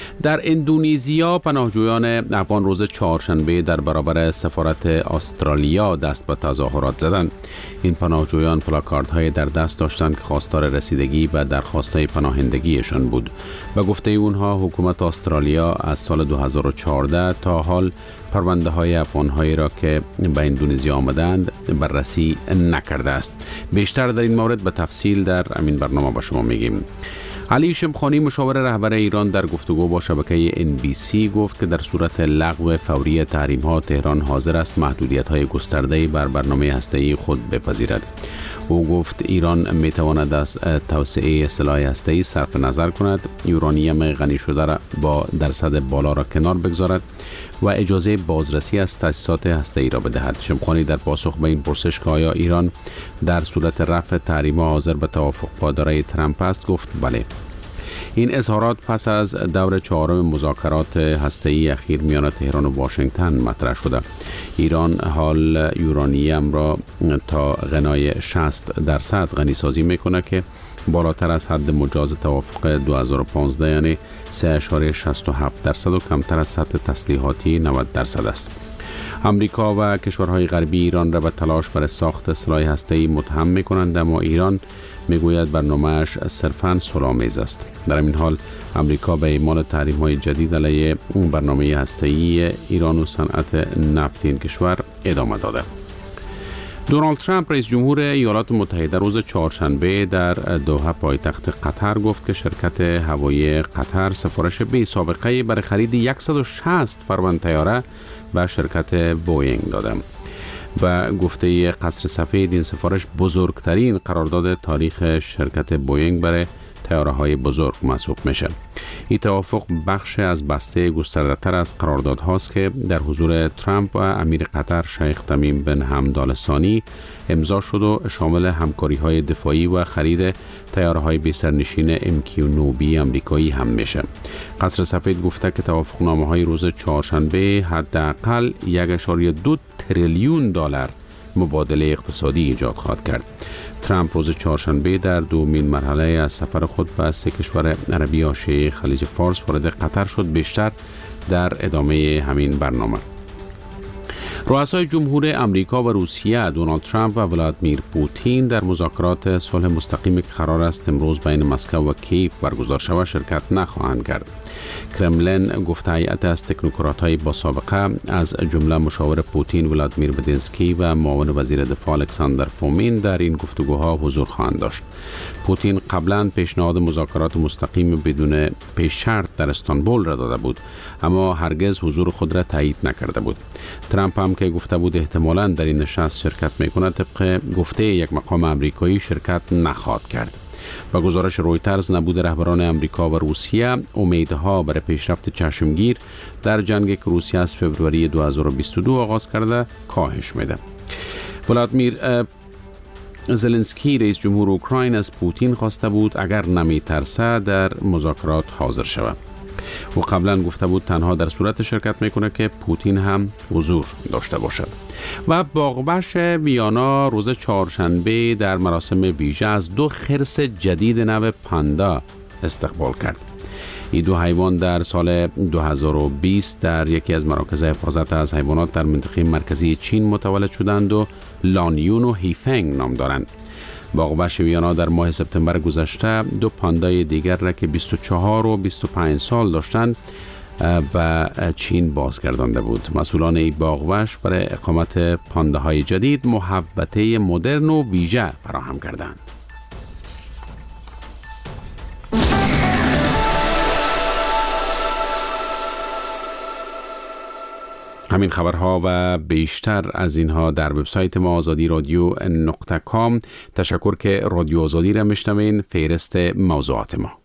در اندونزیا پناهجویان افغان روز چهارشنبه در برابر سفارت استرالیا دست به تظاهرات زدند. این پناهجویان پلاکاردهای در دست داشتند که خواستار رسیدگی به درخواست‌های پناهندگیشان بود. به گفته اونها حکومت استرالیا از سال دو هزار و چهارده تا حال پرونده های افغان‌هایی را که به اندونزیا آمدند بررسی نکرده است. بیشتر در این مورد به تفصیل در همین برنامه با شما میگیم. علی شمخانی مشاور رهبر ایران در گفتگو با شبکه ان بی سی گفت که در صورت لغو فوری تحریم‌ها تهران حاضر است محدودیت‌های گسترده‌ای بر برنامه هسته‌ای خود بپذیرد. او گفت ایران می‌تواند از توسعه سلاح هسته‌ای صرف نظر کند، یورانیم غنی شده را با درصد بالا را کنار بگذارد و اجازه بازرسی از تأسیسات هسته‌ای را بدهد. شمخانی در پاسخ به این پرسش که آیا ایران در صورت رفع تحریم‌ها حاضر به توافق با دارای ترامپ است گفت بله. این اظهارات پس از دور چهارم مذاکرات هسته‌ای اخیر میان تهران و واشنگتن مطرح شده. ایران حال یورانیم را تا غنای شصت درصد غنی سازی میکنه که بالاتر از حد مجاز توافق دو هزار و پانزده یعنی سه ممیز شصت و هفت درصد و کمتر از سطح تسلیحاتی نود درصد است. امریکا و کشورهای غربی ایران را به تلاش برای ساخت سلاح هسته‌ای متهم می‌کنند، اما ایران میگوید برنامه‌اش صرفاً صلح‌آمیز است. در این حال امریکا به اعمال تحریم‌های جدید علیه برنامه هسته‌ای ایران و صنعت نفت این کشور ادامه داده. دونالد ترامپ رئیس جمهور ایالات متحده روز چهارشنبه در دوحه پایتخت قطر گفت که شرکت هوایی قطر سفارش بی سابقه برای خرید صد و شصت فرمان طیاره به شرکت بوئینگ داده. و گفته قصر سفید این سفارش بزرگترین قرارداد تاریخ شرکت بوئینگ برای طیاره‌های بزرگ محسوب میشه. این توافق بخش از بسته گسترده‌تر از قراردادهاست که در حضور ترامپ و امیر قطر شیخ تمیم بن حمد آل ثانی امضا شد و شامل همکاری‌های دفاعی و خرید طیاره‌های بی سرنشین ام کیو نه بی آمریکایی هم میشه. قصر سفید گفته که توافقنامه‌های روز چهارشنبه حداقل یک و دو تریلیون دلار مبادله اقتصادی ایجاد خواهد کرد. ترامپ روز چهارشنبه در دومین مرحله از سفر خود به سه کشور عربی حاشیه خلیج فارس وارد قطر شد. بیشتر در ادامه همین برنامه. رؤسای جمهور امریکا و روسیه دونالد ترامپ و ولادیمیر پوتین در مذاکرات صلح مستقیمی که قرار است امروز بین مسکو و کیف برگزار شود شرکت نخواهند کرد. کرملین گفته هیئت از تکنوکرات‌های با سابقه از جمله مشاور پوتین ولادیمیر مدینسکی و معاون وزیر دفاع الکساندر فومین در این گفتگوها حضور خواهند داشت. پوتین قبلا پیشنهاد مذاکرات مستقیم بدون پیش شرط در استانبول را داده بود، اما هرگز حضور خود را تایید نکرده بود. ترامپ هم که گفته بود احتمالاً در این نشست شرکت می‌کند، طبق گفته یک مقام آمریکایی شرکت نخواهد کرد. با گزارش رویترز نبود رهبران امریکا و روسیه امیدها برای پیشرفت چشمگیر در جنگی که روسیه از فوریه دو هزار و بیست و دو آغاز کرده کاهش میده. ولادیمیر زلنسکی رئیس جمهور اوکراین از پوتین خواسته بود اگر نمیترسه در مذاکرات حاضر شود. او قبلا گفته بود تنها در صورت شرکت میکنه که پوتین هم حضور داشته باشد. و باغبش ویانا روز چهارشنبه در مراسم ویژه از دو خرس جدید نو پاندا استقبال کرد. این دو حیوان در سال دو هزار و بیست در یکی از مراکز حفاظت از حیوانات در منطقه مرکزی چین متولد شدند و لانیون و هیفنگ نام دارند. باغبش ویانا در ماه سپتامبر گذشته دو پاندای دیگر را که بیست و چهار و بیست و پنج سال داشتند به چین بازگردانده بود. مسئولان این باغبش برای اقامت پانداهای جدید محوطه مدرن و ویژه فراهم کردند. همین خبرها و بیشتر از اینها در وبسایت ما آزادی رادیو نقطه کام. تشکر که رادیو آزادی را میشنوین. فهرست موضوعات ما.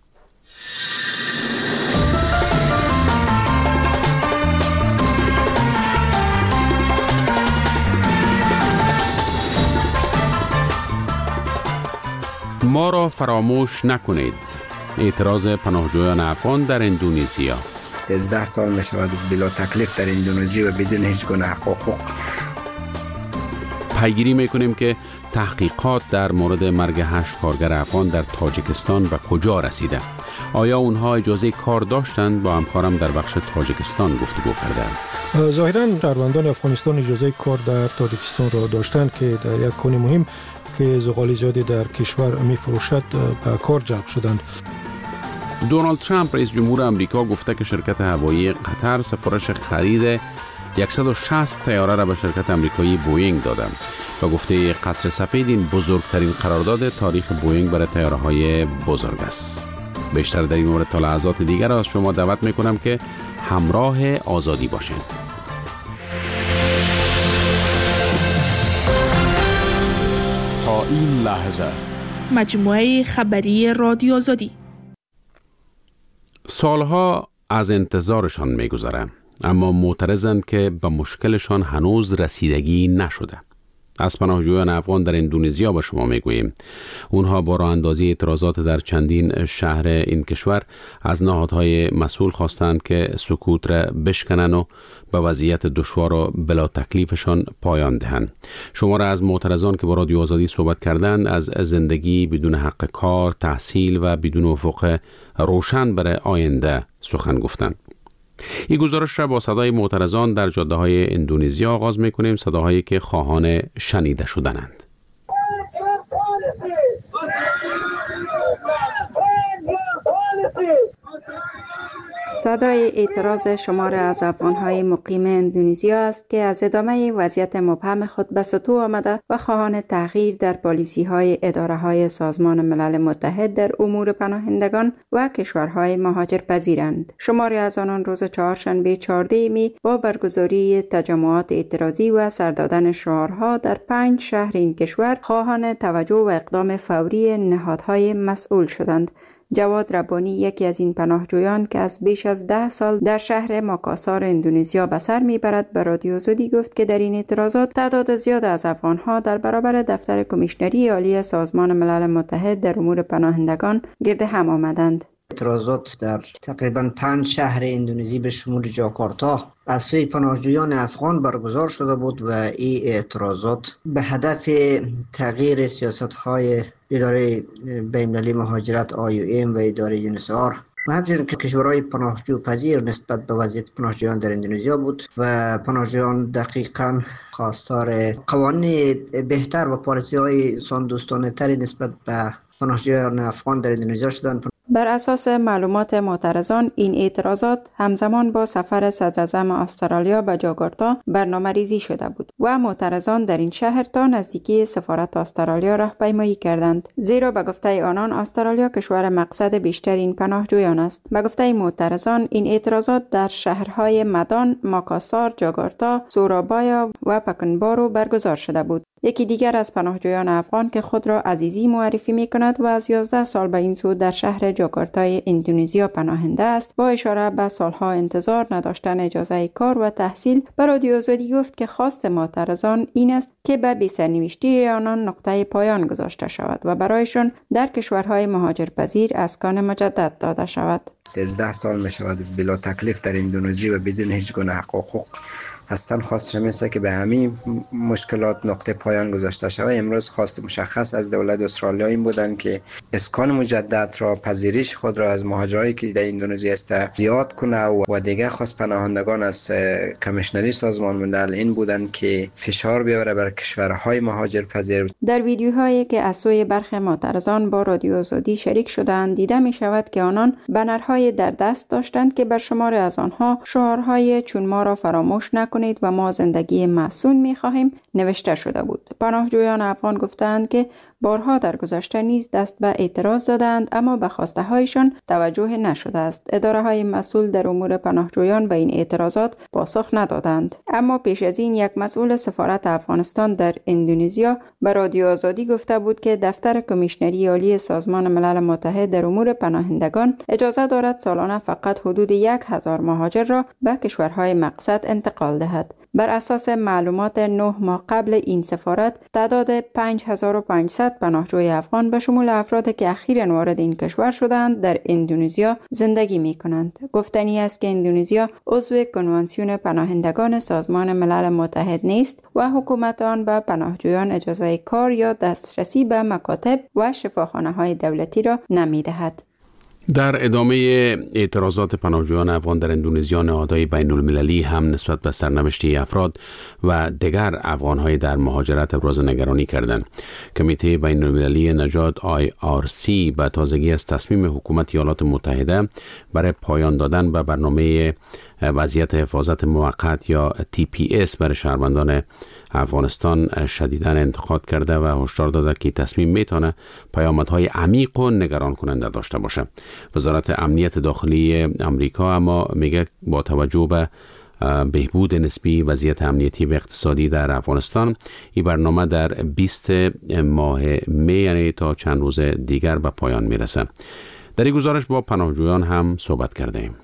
ما را فراموش نکنید. اعتراض پناهجویان افغان در اندونزیا. سیزده سال می شود بلا تکلیف در اندونزی و بدون هیچ گونه حقوق. پیگیری میکنیم که تحقیقات در مورد مرگ هشت کارگر افغان در تاجیکستان به کجا رسیده. آیا اونها اجازه کار داشتند؟ با همکارم در بخش تاجیکستان گفتگو کردند. ظاهراً شهروندان افغانستان اجازه کار در تاجیکستان را داشتند که در یک کون مهم که زغال زیادی در کشور می‌فروشد به کار جلب شدند. دونالد ترامپ رئیس جمهور آمریکا گفته که شرکت هوایی قطر سفارش خرید صد و شصت طیاره را به شرکت آمریکایی بوئینگ داده. و گفته قصر سفید این بزرگترین قرارداد تاریخ بوئینگ برای طیاره‌های بزرگ است. بیشتر در این مورد تا لحظات دیگر از شما دعوت میکنم که همراه آزادی باشید. تا این لحظه مجموعه خبری رادیو آزادی. سالها از انتظارشان میگذره، اما معترضند که به مشکلشان هنوز رسیدگی نشده. از پناهجویان افغان در اندونزیا به شما میگوییم. اونها با راه اندازی اعتراضات در چندین شهر این کشور از نهادهای مسئول خواستند که سکوت را بشکنن و به وضعیت دشوار و بلا تکلیفشان پایان دهند. شماره از معترضان که با رادیو آزادی صحبت کردند از زندگی بدون حق کار، تحصیل و بدون افق روشن برای آینده سخن گفتند. این گزارش را با صدای معترضان در جاده های اندونزیا آغاز می کنیم، صداهایی که خواهان شنیده شدنند. صدای اعتراض شمار از افغان‌های مقیم اندونزیا است که از ادامه وضعیت مبهم خود به سطوح آمده و خواهان تغییر در پالیسی‌های اداره‌های سازمان ملل متحد در امور پناهندگان و کشورهای مهاجرپذیرند. شماری از آنان روز چهارشنبه چهاردهم می با برگزاری تجمعات اعتراضی و سر دادن شعارها در پنج شهر این کشور خواهان توجه و اقدام فوری نهادهای مسئول شدند. جواد ربانی، یکی از این پناهجویان که از بیش از ده سال در شهر ماکاسار اندونزیا به سر میبرد، به رادیو آزادی گفت که در این اعتراضات تعداد زیاد از افغانها در برابر دفتر کمیشنری عالی سازمان ملل متحد در امور پناهندگان گرد هم آمدند. اعتراضات در تقریبا پنج شهر اندونزی به شمول جاکارتا از سوی پناهجویان افغان برگزار شده بود و این اعتراضات به هدف تغییر سیاست‌های اداره بین‌المللی مهاجرت آی او ام و اداره یونسار و همچنین کشورهای پناهجو پذیر نسبت به وضعیت پناهجویان در اندونزیا بود و پناهجویان دقیقاً خواستار قوانین بهتر و پالیسی‌های انسان دوستانه تری نسبت به پناهجویان افغان در اندونزیا شدند. بر اساس معلومات معترضان، این اعتراضات همزمان با سفر صدراعظم استرالیا به جاکارتا برنامه ریزی شده بود و معترضان در این شهر تا نزدیکی سفارت استرالیا راهپیمایی کردند، زیرا به گفته آنان استرالیا کشور مقصد بیشتر این پناهجویان است. به گفته معترضان، این اعتراضات در شهرهای مدان، ماکاسار، جاکارتا، سورابایا و پکنبارو برگزار شده بود. یکی دیگر از پناهجویان افغان که خود را عزیزی معرفی می کند و از یازده سال به این سو در شهر جاکارتای اندونزیا پناهنده است، با اشاره به سالها انتظار نداشتن اجازه کار و تحصیل به رادیو آزادی گفت که خواست معترضان این است که به بی‌سرنوشتی آنان نقطه پایان گذاشته شود و برایشان در کشورهای مهاجرپذیر اسکان مجدد داده شود. سیزده سال می شود بلا تکلیف در اندونزی و بدون هیچ گونه حق و حقوق هستن. خواستش میسته که به همین مشکلات نقطه پایان گذاشته شود. امروز خواست مشخص از دولت استرالیا این بودن که اسکان مجدد را، پذیرش خود را از مهاجرایی که در اندونزی است زیاد کنه و دیگه خواست پناهندگان از کمیشنری سازمان ملل این بودن که فشار بیاره بر کشورهای مهاجرپذیر. در ویدیوهایی که از سوی برخی معترضان با رادیو آزادی شریک شدند دیده می شود که آنان بنرهای در دست داشتند که بر شمار از آنها شعارهای چون ما را فراموش نکنید و ما زندگی معصوم می خواهیم نوشته شده بود. پناهجویان افغان گفتند که بارها در گذشته نیز دست به اعتراض زدند اما به خواسته هایشان توجه نشده است. اداره های مسئول در امور پناهجویان به این اعتراضات پاسخ ندادند. اما پیش از این یک مسئول سفارت افغانستان در اندونزیا به رادیو آزادی گفته بود که دفتر کمیشنری عالی سازمان ملل متحد در امور پناهندگان اجازه دارد سالانه فقط حدود یک هزار مهاجر را به کشورهای مقصد انتقال دهد. بر اساس معلومات نه ماه قبل این سفارت سفارت تعداد پنج هزار و پانصد پناهجوی افغان به شمول افرادی که اخیراً وارد این کشور شدند در اندونزیا زندگی می کنند. گفتنی است که اندونزیا عضو کنوانسیون پناهندگان سازمان ملل متحد نیست و حکومت آن به پناهجویان اجازه کار یا دسترسی به مکاتب و شفاخانه های دولتی را نمی دهد. در ادامه اعتراضات پناهجویان افغان در اندونزیا، نهادهای بین المللی هم نسبت به سرنوشت افراد و دیگر افغان‌های در مهاجرت ابراز نگرانی کردند. کمیته بین المللی نجات آی آر سی به تازگی از تصمیم حکومت ایالات متحده برای پایان دادن به برنامه وضعیت حفاظت موقت یا تی پی اس برای شهروندان افغانستان شدیداً انتقاد کرده و هشدار داده که تصمیم میتونه پیامدهای عمیق و نگران کننده داشته باشه. وزارت امنیت داخلی امریکا اما میگه با توجه به بهبود نسبی وضعیت امنیتی و اقتصادی در افغانستان، این برنامه در بیست ماه می یعنی تا چند روز دیگر به پایان میرسه. در این گزارش با پناهجویان هم صحبت کرده ایم.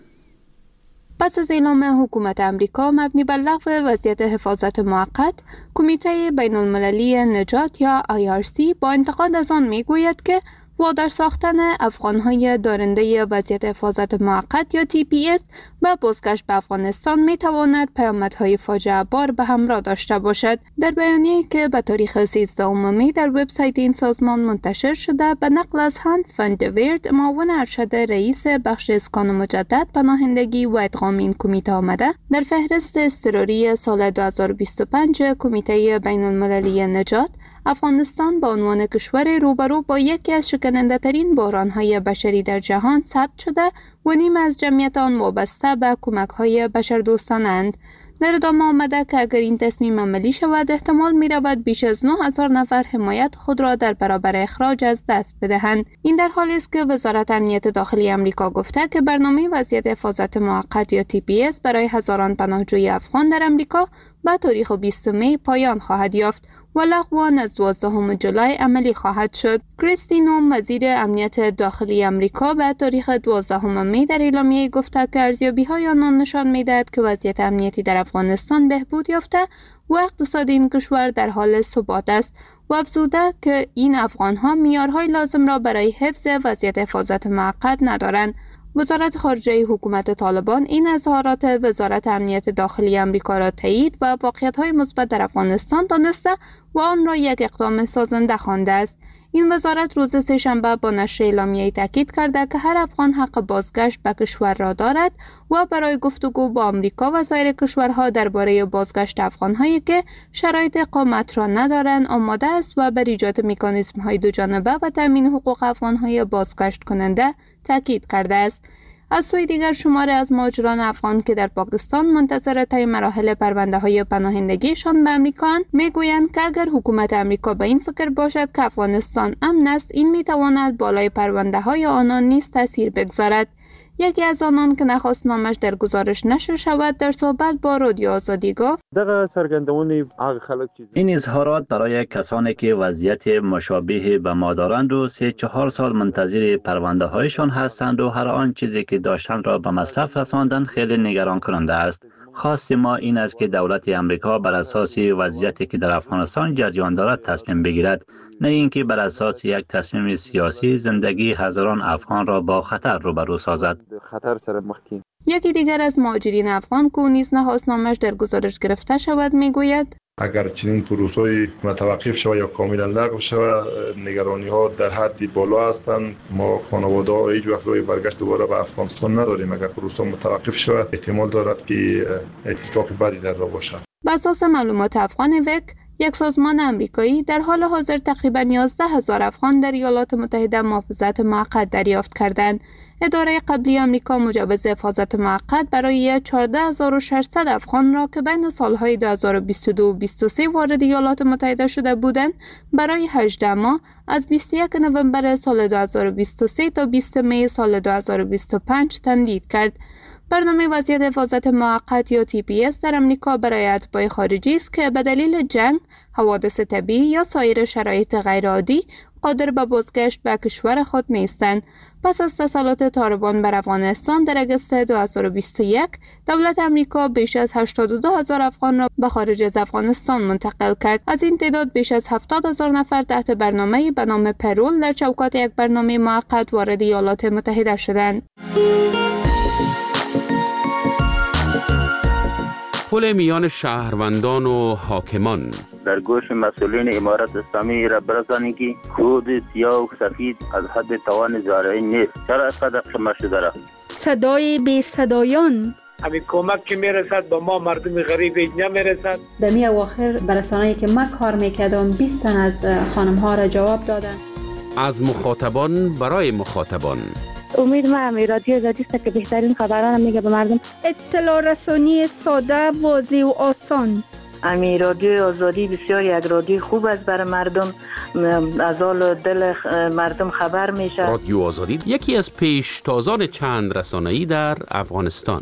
پس از اعلام حکومت امریکا مبنی بر لغو وضعیت حفاظت موقت، کمیته بین المللی نجات یا آی آر سی با انتقاد از آن میگوید که وادار ساختن افغان‌های دارنده وضعیت حفاظت موقت یا تی پی اس به بازگشت به افغانستان می‌تواند پیامدهای فاجعه بار به همراه داشته باشد. در بیانیه‌ای که به تاریخ سیزدهم می در وبسایت این سازمان منتشر شده، به نقل از هانس فان دویرد، معاون ارشد رئیس بخش اسکان مجدد، پناهندگی و ادغام این کمیته آمده، در فهرست اضطراری سال دو هزار و بیست و پنج کمیته بین المللی نجات، افغانستان به عنوان کشور روبرو با یکی از شکننده ترین بحران‌های بشری در جهان ثبت شده و نیم از جمعیت آن وابسته به کمک‌های بشردوستانند. در ادامه آمده که اگر این تصمیم عملی شود، احتمال می رود بیش از نه هزار نفر حمایت خود را در برابر اخراج از دست بدهند. این در حالی است که وزارت امنیت داخلی امریکا گفته که برنامه وضعیت حفاظت موقت یا تی پی اس برای هزاران پناهجوی افغان در امریکا به تاریخ بیست می پایان خواهد یافت و لغو آن از دوازدهم جولای عملی خواهد شد. کریستی نوم، وزیر امنیت داخلی امریکا، به تاریخ دوازدهم می در اعلامیه گفته که ارزیابی‌های آنان نشان می‌دهد که وضعیت امنیتی در افغانستان بهبود یافته و اقتصاد این کشور در حال ثبات است و افزوده که این افغان‌ها معیارهای لازم را برای حفظ وضعیت حفاظت موقت ندارند. وزارت خارجه حکومت طالبان این اظهارات وزارت امنیت داخلی امریکا را تایید و واقعیت‌های مثبت در افغانستان دانسته و آن را یک اقدام سازنده خوانده است. این وزارت روز سه‌شنبه با نشر اعلامیه‌ای تاکید کرده که هر افغان حق بازگشت به کشور را دارد و برای گفتگو با آمریکا و سایر کشورها درباره بازگشت افغان‌هایی که شرایط اقامت را ندارند آماده است و بر ایجاد مکانیزم‌های دوجانبه و تامین حقوق افغان‌های بازگشت کننده تاکید کرده است. از سوی دیگر شماری از مهاجران افغان که در پاکستان منتظر طی مراحل پرونده‌های پناهندگیشان به امریکا میگویند که اگر حکومت امریکا به این فکر باشد که افغانستان امن است، این میتواند بالای پرونده‌های آنان نیز تاثیر بگذارد. یکی از آنان که نخواست نامش در گزارش نشر شود در صحبت با رادیو آزادی گفت: این اظهارات برای کسانی که وضعیت مشابه به ما دارند و سه چهار سال منتظر پرونده هایشان هستند و هر آن چیزی که داشتند را به مصرف رساندن خیلی نگران کننده است. خواست ما این است که دولت امریکا بر اساس وضعیتی که در افغانستان جریان دارد تصمیم بگیرد، نه اینکه بر اساس یک تصمیم سیاسی زندگی هزاران افغان را با خطر روبرو سازد. خطر سره مخکین. یکی دیگر از مهاجرین افغان که نیز نخواست نامش در گزارش گرفته شود میگوید: اگر چنین پروسه‌ای متوقف شود یا کاملا لغو شود، نگرانی ها در حد بالا هستند. ما خانواده ها هیچ وقت روی برگشت دوباره به افغانستان نداریم. اگر پروسه متوقف شود احتمال دارد که اتفاق بدی در راه باشد. بر اساس معلومات افغان وک، یک سازمان آمریکایی، در حال حاضر تقریباً یازده هزار افغان در ایالات متحده محافظت موقت دریافت کردند. اداره قبلی آمریکا مجوز حفاظت موقت برای چهارده هزار و ششصد افغان را که بین سالهای دو هزار و بیست و دو و بیست و سه وارد ایالات متحده شده بودند برای هجده ماه از بیست و یک نوامبر سال دو هزار و بیست و سه تا بیست می سال دو هزار و بیست و پنج تمدید کرد. برنامه وضعیت حفاظت موقت یا تی پی اس در امریکا برای اتباع خارجی است که به دلیل جنگ، حوادث طبیعی یا سایر شرایط غیرعادی قادر به بازگشت به کشور خود نیستند. پس از تسلط طالبان بر افغانستان در اگست دو هزار و بیست و یک، دولت امریکا بیش از هشتاد و دو هزار افغان را به خارج از افغانستان منتقل کرد. از این تعداد بیش از هفتاد هزار نفر تحت برنامه به نام پرول در چوکات یک برنامه موقت وارد ایالات متحده شدند. پل میان شهروندان و حاکمان در گوش مسئولین امارت اسلامی را برسانید که خود سیاه و سفید از حد توان زارعی نیست. چرا اینقدر شما شده را؟ صدای بی صدایان همین کمک که میرسد به ما مردم غریب نمیرسد. در می اواخر برسانه‌ای که ما کار میکردم بیست تن از خانم ها را جواب دادن. از مخاطبان برای مخاطبان. امید ما هم رادیو آزادی است که بهترین خبران میگه به مردم. اطلاع رسانی ساده، واضح و آسان. امی رادیو آزادی بسیار یک رادیو خوب است برای مردم، از حال دل مردم خبر میشه. رادیو آزادی یکی از پیشتازان چند رسانه‌ای در افغانستان.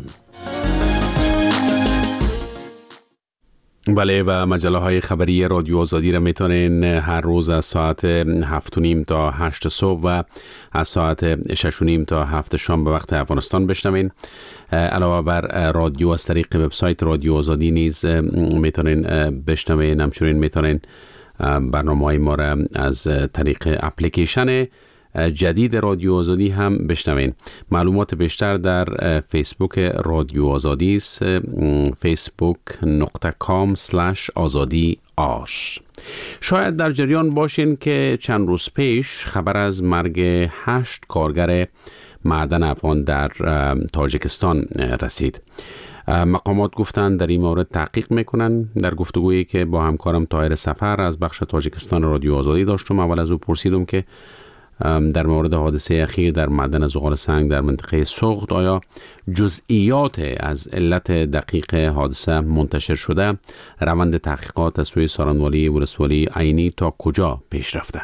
بله، و مجله های خبری رادیو آزادی را میتونین هر روز از ساعت هفت و نیم تا هشت صبح و از ساعت شش و نیم تا هفت شام به وقت افغانستان بشنوین. علاوه بر رادیو از طریق وبسایت رادیو آزادی نیز میتونین بشنوین. همچنین میتونین برنامه های ما را از طریق اپلیکیشن جدید رادیو آزادی هم بشنوین. معلومات بیشتر در فیسبوک رادیو آزادی است، فیسبوک دات کام اسلش آزادی آش. شاید در جریان باشین که چند روز پیش خبر از مرگ هشت کارگر معدن افغان در تاجیکستان رسید. مقامات گفتند در این مورد تحقیق میکنن. در گفتگویی که با همکارم طاهر سفر از بخش تاجیکستان رادیو آزادی داشتم، اول از او پرسیدم که در مورد حادثه اخیر در معدن زغال سنگ در منطقه سوخت آیا جزئیات از علت دقیق حادثه منتشر شده؟ روند تحقیقات از سوی سارنوالی ولسوالی عینی تا کجا پیش رفته؟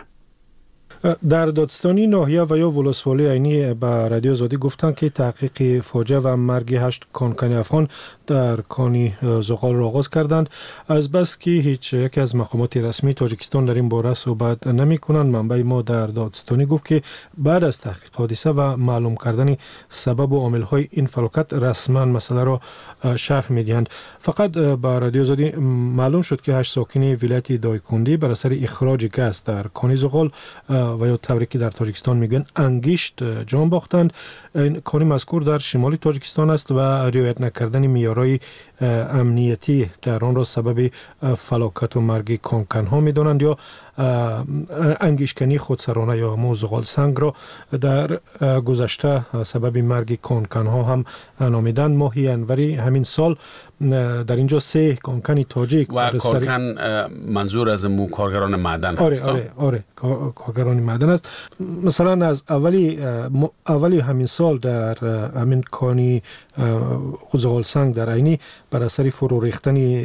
در دادستانی ناحیه و یا ولسوالی عینی به رادیو آزادی گفتند که تحقیق فاجعه و مرگ هشت کانکن افغان در کانی زغال را آغاز کردند، از بس که هیچ یکی از مقامات رسمی تاجیکستان در این باره صحبت نمی کنند. منبع ما در دادستانی گفت که بعد از تحقیق حادثه و معلوم کردن سبب و عامل های این فلاکت رسما مسئله را شرح می دهند. فقط به رادیو آزادی معلوم شد که هشت ساکن ولایت دایکندی بر اثر اخراج گاز در کانی زغال و یا تبریکی در تاجیکستان میگن انگشت جان باختند. این کاری مذکور در شمالی تاجیکستان است و رعایت نکردن معیارهای امنیتی در آن را سبب فلاکت و مرگ کانکن ها میدانند یا انگیشکنی خودسرانه یا مو زغال سنگ را در گذشته سبب مرگ کانکن ها هم نامیدند. ماهی انوری همین سال در اینجا سه کانکن تاجیک و کانکن منظور از مو کارگران معدن آره هست. آره آره کارگران معدن است. مثلا از اولی اولی همین سال در همین کانی زغال سنگ در عینی بر اثر فرو ریختن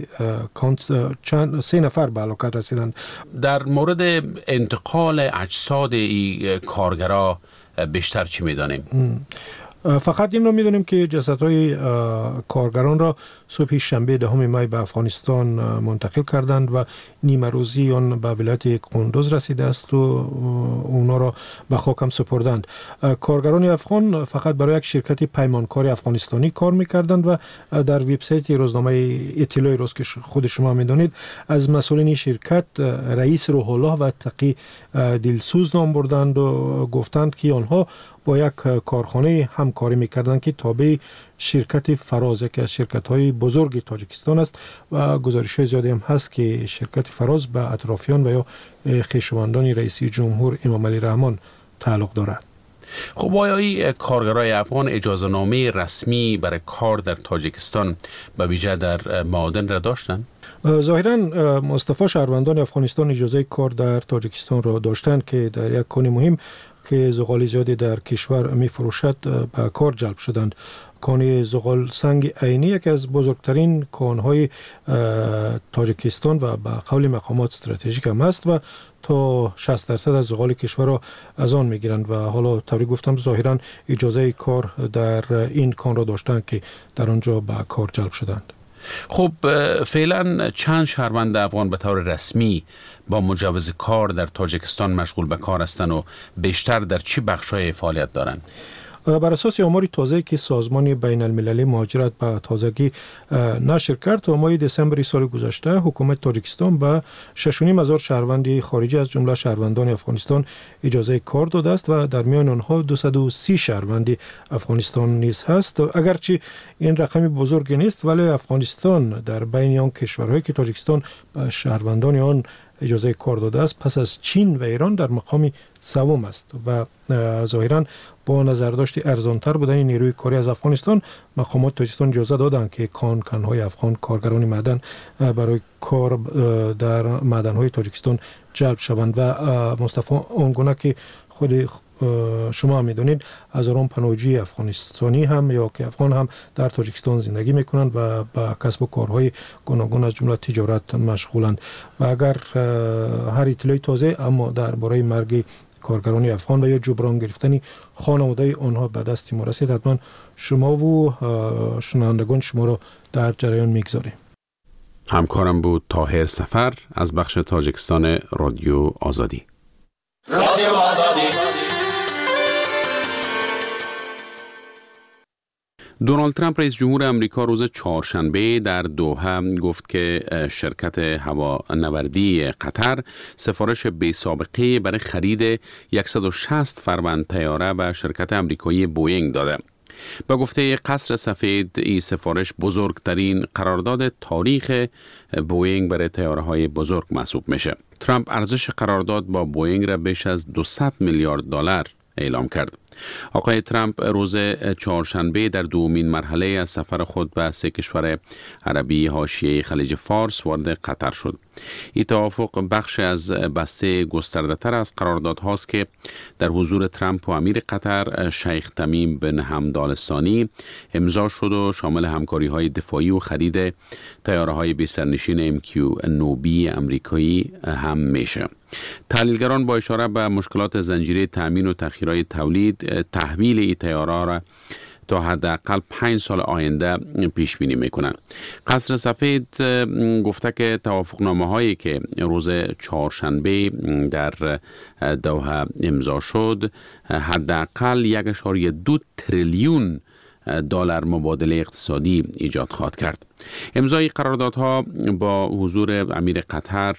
چند سه نفر به هلاکت رسیدند. در مورد انتقال اجساد این کارگرا بیشتر چی میدانیم؟ فقط این رو میدونیم که جسدهای کارگران را صبح شنبه دهم می به افغانستان منتقل کردند و نیمه روزی آن به ولایت قندوز رسیده است و اونا را به خاک هم سپردند. کارگران افغان فقط برای یک شرکت پیمانکار افغانستانی کار میکردند و در وبسایت روزنامه اطلاعی روز که خود شما میدونید از مسئولین شرکت رئیس روح الله و تقی دلسوز نام بردند و گفتند که آنها با یک کارخانه همکاری میکردند که تابع شرکت فراز که از شرکت‌های بزرگ تاجیکستان است و گزارش‌های زیادی هم هست که شرکت فراز به اطرافیان و یا خویشاوندان رئیس جمهور امام علی رحمان تعلق دارد. خب آیا این کارگرای افغان اجازه نامه رسمی برای کار در تاجیکستان به ویژه در معادن را داشتند؟ ظاهراً مصطفی شهروندان افغانستان اجازه کار در تاجیکستان را داشتند که در یک کان مهم که زغال زیادی در کشور می فروشد به کار جلب شدند. کان زغال سنگ عینی یکی از بزرگترین کانهای تاجیکستان و به قول مقامات استراتژیک هم است و تا شصت درصد از زغال کشور را از آن میگیرند و حالا طوری گفتم ظاهرا اجازه کار در این کان را داشتند که در آنجا به کار جلب شدند. خب فعلا چند شهروند افغان به طور رسمی با مجوز کار در تاجیکستان مشغول به کار هستند و بیشتر در چه بخش‌های فعالیت دارند؟ بر اساس آماری تازه که سازمان بین المللی مهاجرت به تازگی نشر کرد، تا ماه دسامبر سال گذشته حکومت تاجیکستان به شش و نیم هزار شهروند خارجی از جمله شهروندان افغانستان اجازه کار داده است و در میان آنها دویست و سی شهروند افغانستان نیز هست. اگرچه این رقم بزرگی نیست، ولی افغانستان در بین آن کشورهایی که تاجیکستان به شهروندان آن اجازه کار داده است پس از چین و ایران در مقام سوم است و ظاهرا با نظرداشت ارزانتر بودن نیروی کاری از افغانستان، مقامات تاجیکستان اجازه دادند که کان کانهای افغان کارگران معدن برای کار در معدن‌های تاجیکستان جلب شوند و مصطفی اونگونه که خود شما هم میدونید هزاران پناهجوی افغانستانی هم یا که افغان هم در تاجیکستان زندگی میکنند و با کسب و کارهای گوناگون از جمله تجارت مشغولند و اگر هر اطلاعی تازه اما درباره مرگ کارگران افغان و یا جبران گرفتن خانواده آنها به دست ما رسید، حتما شما و شنوندگان شما را در جریان میگذاریم. همکارم بود طاهر سفر از بخش تاجیکستان رادیو آزادی. رادیو آزادی. دونالد ترامپ رئیس جمهور امریکا روز چهارشنبه در دوحه گفت که شرکت هوانوردی قطر سفارش بی سابقه برای خرید صد و شصت فروند طیاره به شرکت امریکایی بوئینگ داده. با گفته قصر سفید، این سفارش بزرگترین قرارداد تاریخ بوئینگ برای طیاره‌های بزرگ محسوب میشه. ترامپ ارزش قرارداد با بوئینگ را بیش از دویست میلیارد دلار اعلام کرد. آقای ترامپ روز چهارشنبه در دومین مرحله از سفر خود به سه کشور عربی حاشیه خلیج فارس وارد قطر شد. این توافق بخش از بسته گسترده تر از قراردادهاست که در حضور ترامپ و امیر قطر شیخ تمیم بن حمد آل ثانی امضا شد و شامل همکاری های دفاعی و خرید طیاره های بی سرنشین ام کیو نه بی امریکایی هم میشه. تحلیلگران با اشاره به مشکلات زنجیره تامین و تأخیرهای تولید تحویل این طیاره را تا حداقل پنج سال آینده پیش بینی میکنند. قصر سفید گفته که توافقنامه هایی که روز چهارشنبه در دوحه امضا شد حداقل یک و دو تریلیون دلار مبادله اقتصادی ایجاد خواهد کرد. امضای قراردادها با حضور امیر قطر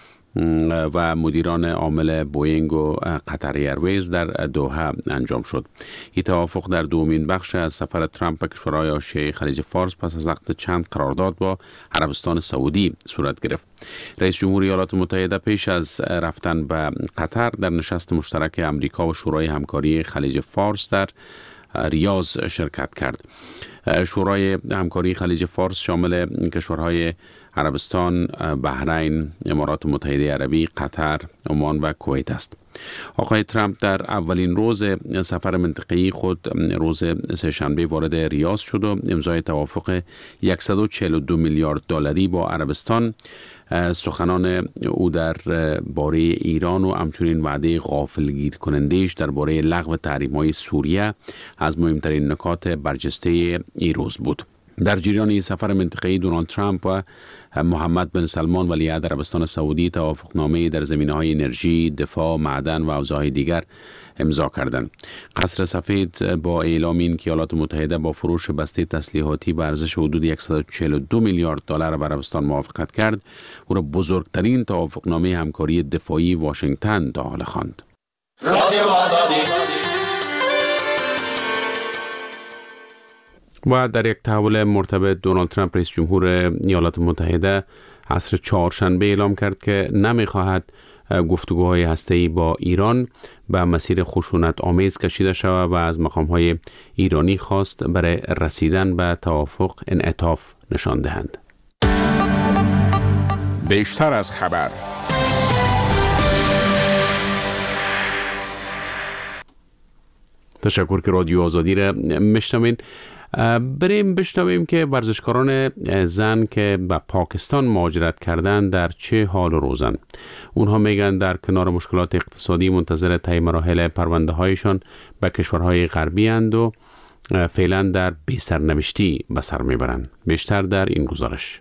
و مدیران عامل بوئینگ و قطر ایرویز در دوحه انجام شد. این توافق در دومین بخش از سفر ترامپ به کشورهای حاشیه خلیج فارس پس از عقد چند قرارداد با عربستان سعودی صورت گرفت. رئیس جمهور ایالات متحده پیش از رفتن به قطر در نشست مشترک امریکا و شورای همکاری خلیج فارس در ریاض شرکت کرد. شورای همکاری خلیج فارس شامل کشورهای عربستان، بحرین، امارات متحده عربی، قطر، عمان و کویت است. آقای ترامپ در اولین روز سفر منطقه‌ای خود روز سه‌شنبه وارد ریاض شد و امضای توافق صد و چهل و دو میلیارد دلاری با عربستان. سخنان او در باره ایران و همچنین وعده غافلگیر کنندهش درباره لغو تحریم‌های سوریه از مهمترین نکات برجسته این روز بود. در جریان این سفر منطقه‌ای دونالد ترامپ و محمد بن سلمان ولیعهد عربستان سعودی توافقنامه در زمینه‌های انرژی، دفاع، معدن و حوزه‌های دیگر امضا کردند. قصر سفید با اعلام این که ایالات متحده با فروش بسته تسلیحاتی به ارزش حدود صد و چهل و دو میلیارد دلار به عربستان موافقت کرد، او را بزرگترین توافقنامه همکاری دفاعی واشنگتن تا حال خواند. رادیو آزادی. و در یک تحول مرتبط دونالد ترامپ رئیس جمهور ایالات متحده عصر چهارشنبه اعلام کرد که نمی‌خواهد گفتگوهای هسته‌ای با ایران به مسیر خشونت آمیز کشیده شود و از مقام‌های ایرانی خواست برای رسیدن به توافق انعطاف نشان دهند. بیشتر از خبر. تشکر که رادیو آزادی را میشنوین. بریم بشنویم که ورزشکاران زن که به پاکستان مهاجرت کردن در چه حال و روزن. اونها میگن در کنار مشکلات اقتصادی منتظر طی مراحل پرونده هایشان به کشورهای غربی اند و فعلا در بی سرنوشتی به سر میبرند. بیشتر در این گزارش.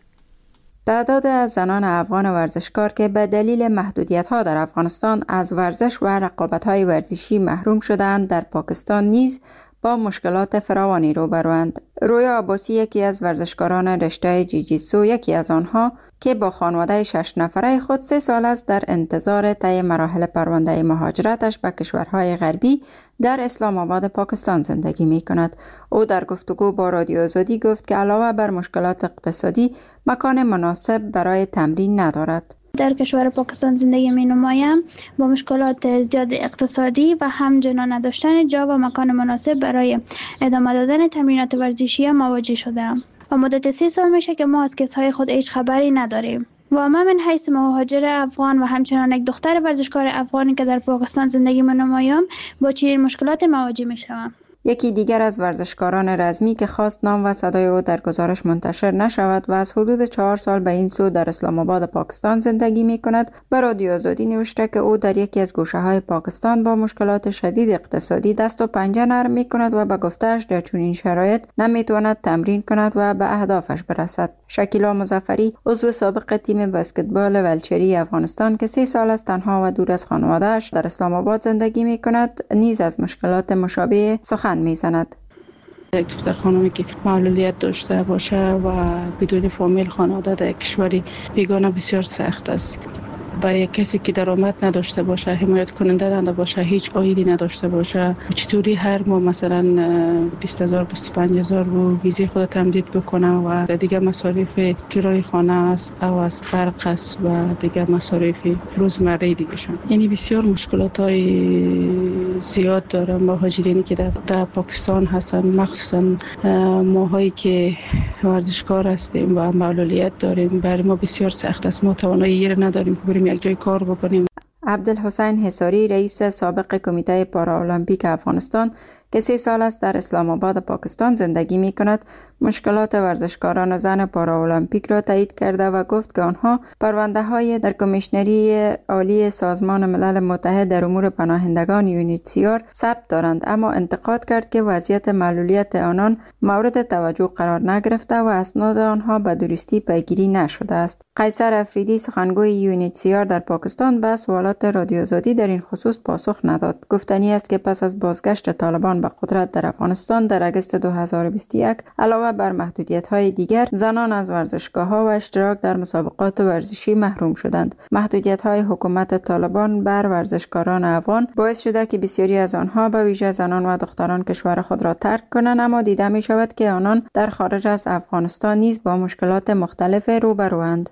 تعداد از زنان افغان ورزشکار که به دلیل محدودیت‌ها در افغانستان از ورزش و رقابت‌های ورزشی محروم شدند در پاکستان نیز با مشکلات فراوانی روبروند. رویا عباسی یکی از ورزشکاران رشته جیجیتسو یکی از آنها که با خانواده شش نفره خود سه سال است در انتظار طی مراحل پرونده مهاجرتش به کشورهای غربی در اسلام آباد پاکستان زندگی می کند. او در گفتگو با رادیو آزادی گفت که علاوه بر مشکلات اقتصادی مکان مناسب برای تمرین ندارد. در کشور پاکستان زندگی می نمایم. با مشکلات زیاد اقتصادی و همچنان نداشتن جا و مکان مناسب برای ادامه دادن تمرینات ورزشی مواجه شدم. و مدت سی سال میشه که ما از کسهای خود هیچ خبری نداریم. و من من حیث مهاجر افغان و همچنان یک دختر ورزشکار افغانی که در پاکستان زندگی می نمایم با چنین مشکلات مواجه می شوم. یکی دیگر از ورزشکاران رزمی که خواست نام و صدای او در گزارش منتشر نشود و از حدود چهار سال به این سو در اسلام آباد پاکستان زندگی می کند، به رادیو آزادی نوشته که او در یکی از گوشه های پاکستان با مشکلات شدید اقتصادی دست و پنجه نرم می کند و به گفته‌اش در چنین شرایط نمی تواند تمرین کند و به اهدافش برسد. شکیلا مظفری، عضو سابق تیم بسکتبال ولچری افغانستان که سه سال است تنها و دور از خانواده‌اش در اسلام آباد زندگی می کند، نیز از مشکلات مشابه سخن میزند. یک دختر خانمی که معلولیت داشته باشه و بدون فامیل خانواده در کشوری بیگانه بسیار سخت است. برای کسی که درآمد نداشته باشه، حمایت کننده نداشته باشه، هیچ عایدی نداشته باشه، چطوری هر ماه مثلا بیست هزار بیست و پنج هزار رو ویزه خود تمدید بکنه و دیگه مصارف کرایه خانه است او از برق است و دیگه مصارف روزمره دیگه شون. یعنی بسیار مشکلات های زیاد دارن مهاجرینی که در, در پاکستان هستن، مخصوصا ماهایی که ورزشکار هستیم و معلولیت داریم. برای ما بسیار سخت است. ما توانایی نداریم که بریم یک جای کار بکنیم. عبدالحسین حصاری، رئیس سابق کمیته پارالمپیک افغانستان که سه سال است در اسلام آباد پاکستان زندگی می کند، مشکلات ورزشکاران زن پارالمپیک را تایید کرده و گفت که آنها پرونده های در کمیشنری عالی سازمان ملل متحد در امور پناهندگان یونیسیار ثبت دارند، اما انتقاد کرد که وضعیت معلولیت آنان مورد توجه قرار نگرفته و اسناد آنها به درستی پیگیری نشده است. قیصر افریدی، سخنگوی یونیسیار در پاکستان، به سوالات رادیو آزادی در این خصوص پاسخ نداد. گفتنی است که پس از بازگشت طالبان به قدرت در افغانستان در اگست دو هزار و بیست و یک، علاوه بر محدودیت‌های دیگر، زنان از ورزشگاه‌ها و اشتراک در مسابقات ورزشی محروم شدند. محدودیت‌های حکومت طالبان بر ورزشکاران افغان باعث شده که بسیاری از آنها به ویژه زنان و دختران کشور خود را ترک کنند، اما دیده می‌شود که آنان در خارج از افغانستان نیز با مشکلات مختلف روبروند.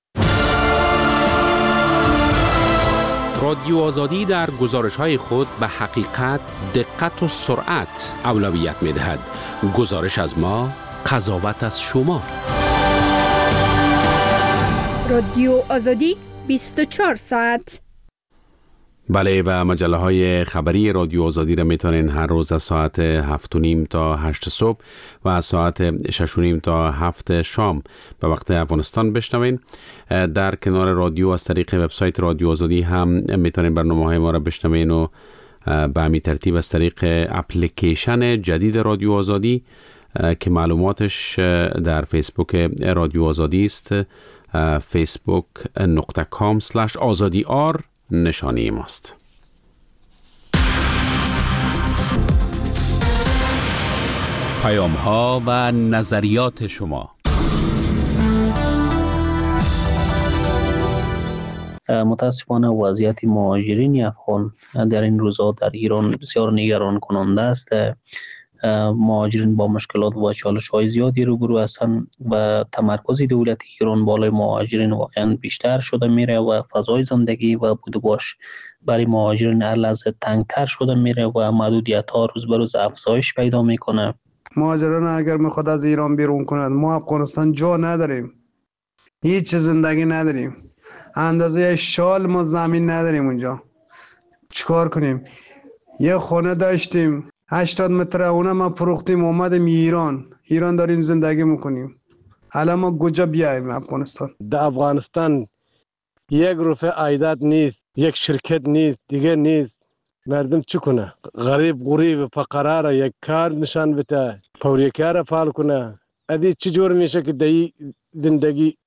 رادیو آزادی در گزارش‌های خود به حقیقت، دقت و سرعت اولویت می‌دهد. گزارش از ما، قضاوت از شما. رادیو آزادی بیست و چهار ساعت. بله، و مجله های خبری رادیو آزادی را میتونین هر روز از ساعت هفت و نیم تا هشت صبح و از ساعت شش و نیم تا هفت شام به وقت افغانستان بشنوین. در کنار رادیو از طریق وبسایت رادیو آزادی هم میتونین برنامه های ما را بشنوین و به همین ترتیب از طریق اپلیکیشن جدید رادیو آزادی که معلوماتش در فیسبوک رادیو آزادی است، فیسبوک نقطه کام سلش آزادی آر نشانی ماست. پیام ها و نظریات شما. متاسفانه وضعیت مهاجرین افغان در این روزها در ایران بسیار نگران کننده است. مهاجرین با مشکلات و چالش‌های زیادی روبرو هستند و تمرکز دولت ایران بالای مهاجرین واقعا بیشتر شده میره و فضای زندگی و بود و باش برای مهاجرین هر لحظه تنگتر شده میره و محدودیت‌ها روز به روز افزایش پیدا میکنه. مهاجران اگر میخواد از ایران بیرون کنند، ما افغانستان جا نداریم، هیچ زندگی نداریم، اندازه شال ما زمین نداریم اونجا. چیکار کنیم؟ یه خونه داشتیم، هشتاد متر اونه ما فروختیم اومدیم ایران ایران داریم زندگی میکنیم. حالا ما کجا بیایم افغانستان؟ در افغانستان یک روپه عایدات نیست، یک شرکت نیست، دیگه نیست. مردم چی کنه؟ غریب غریب فقرا را یک کار نشان بده، پوریکار فعال کنه. ادی چی جور میشه که دی زندگی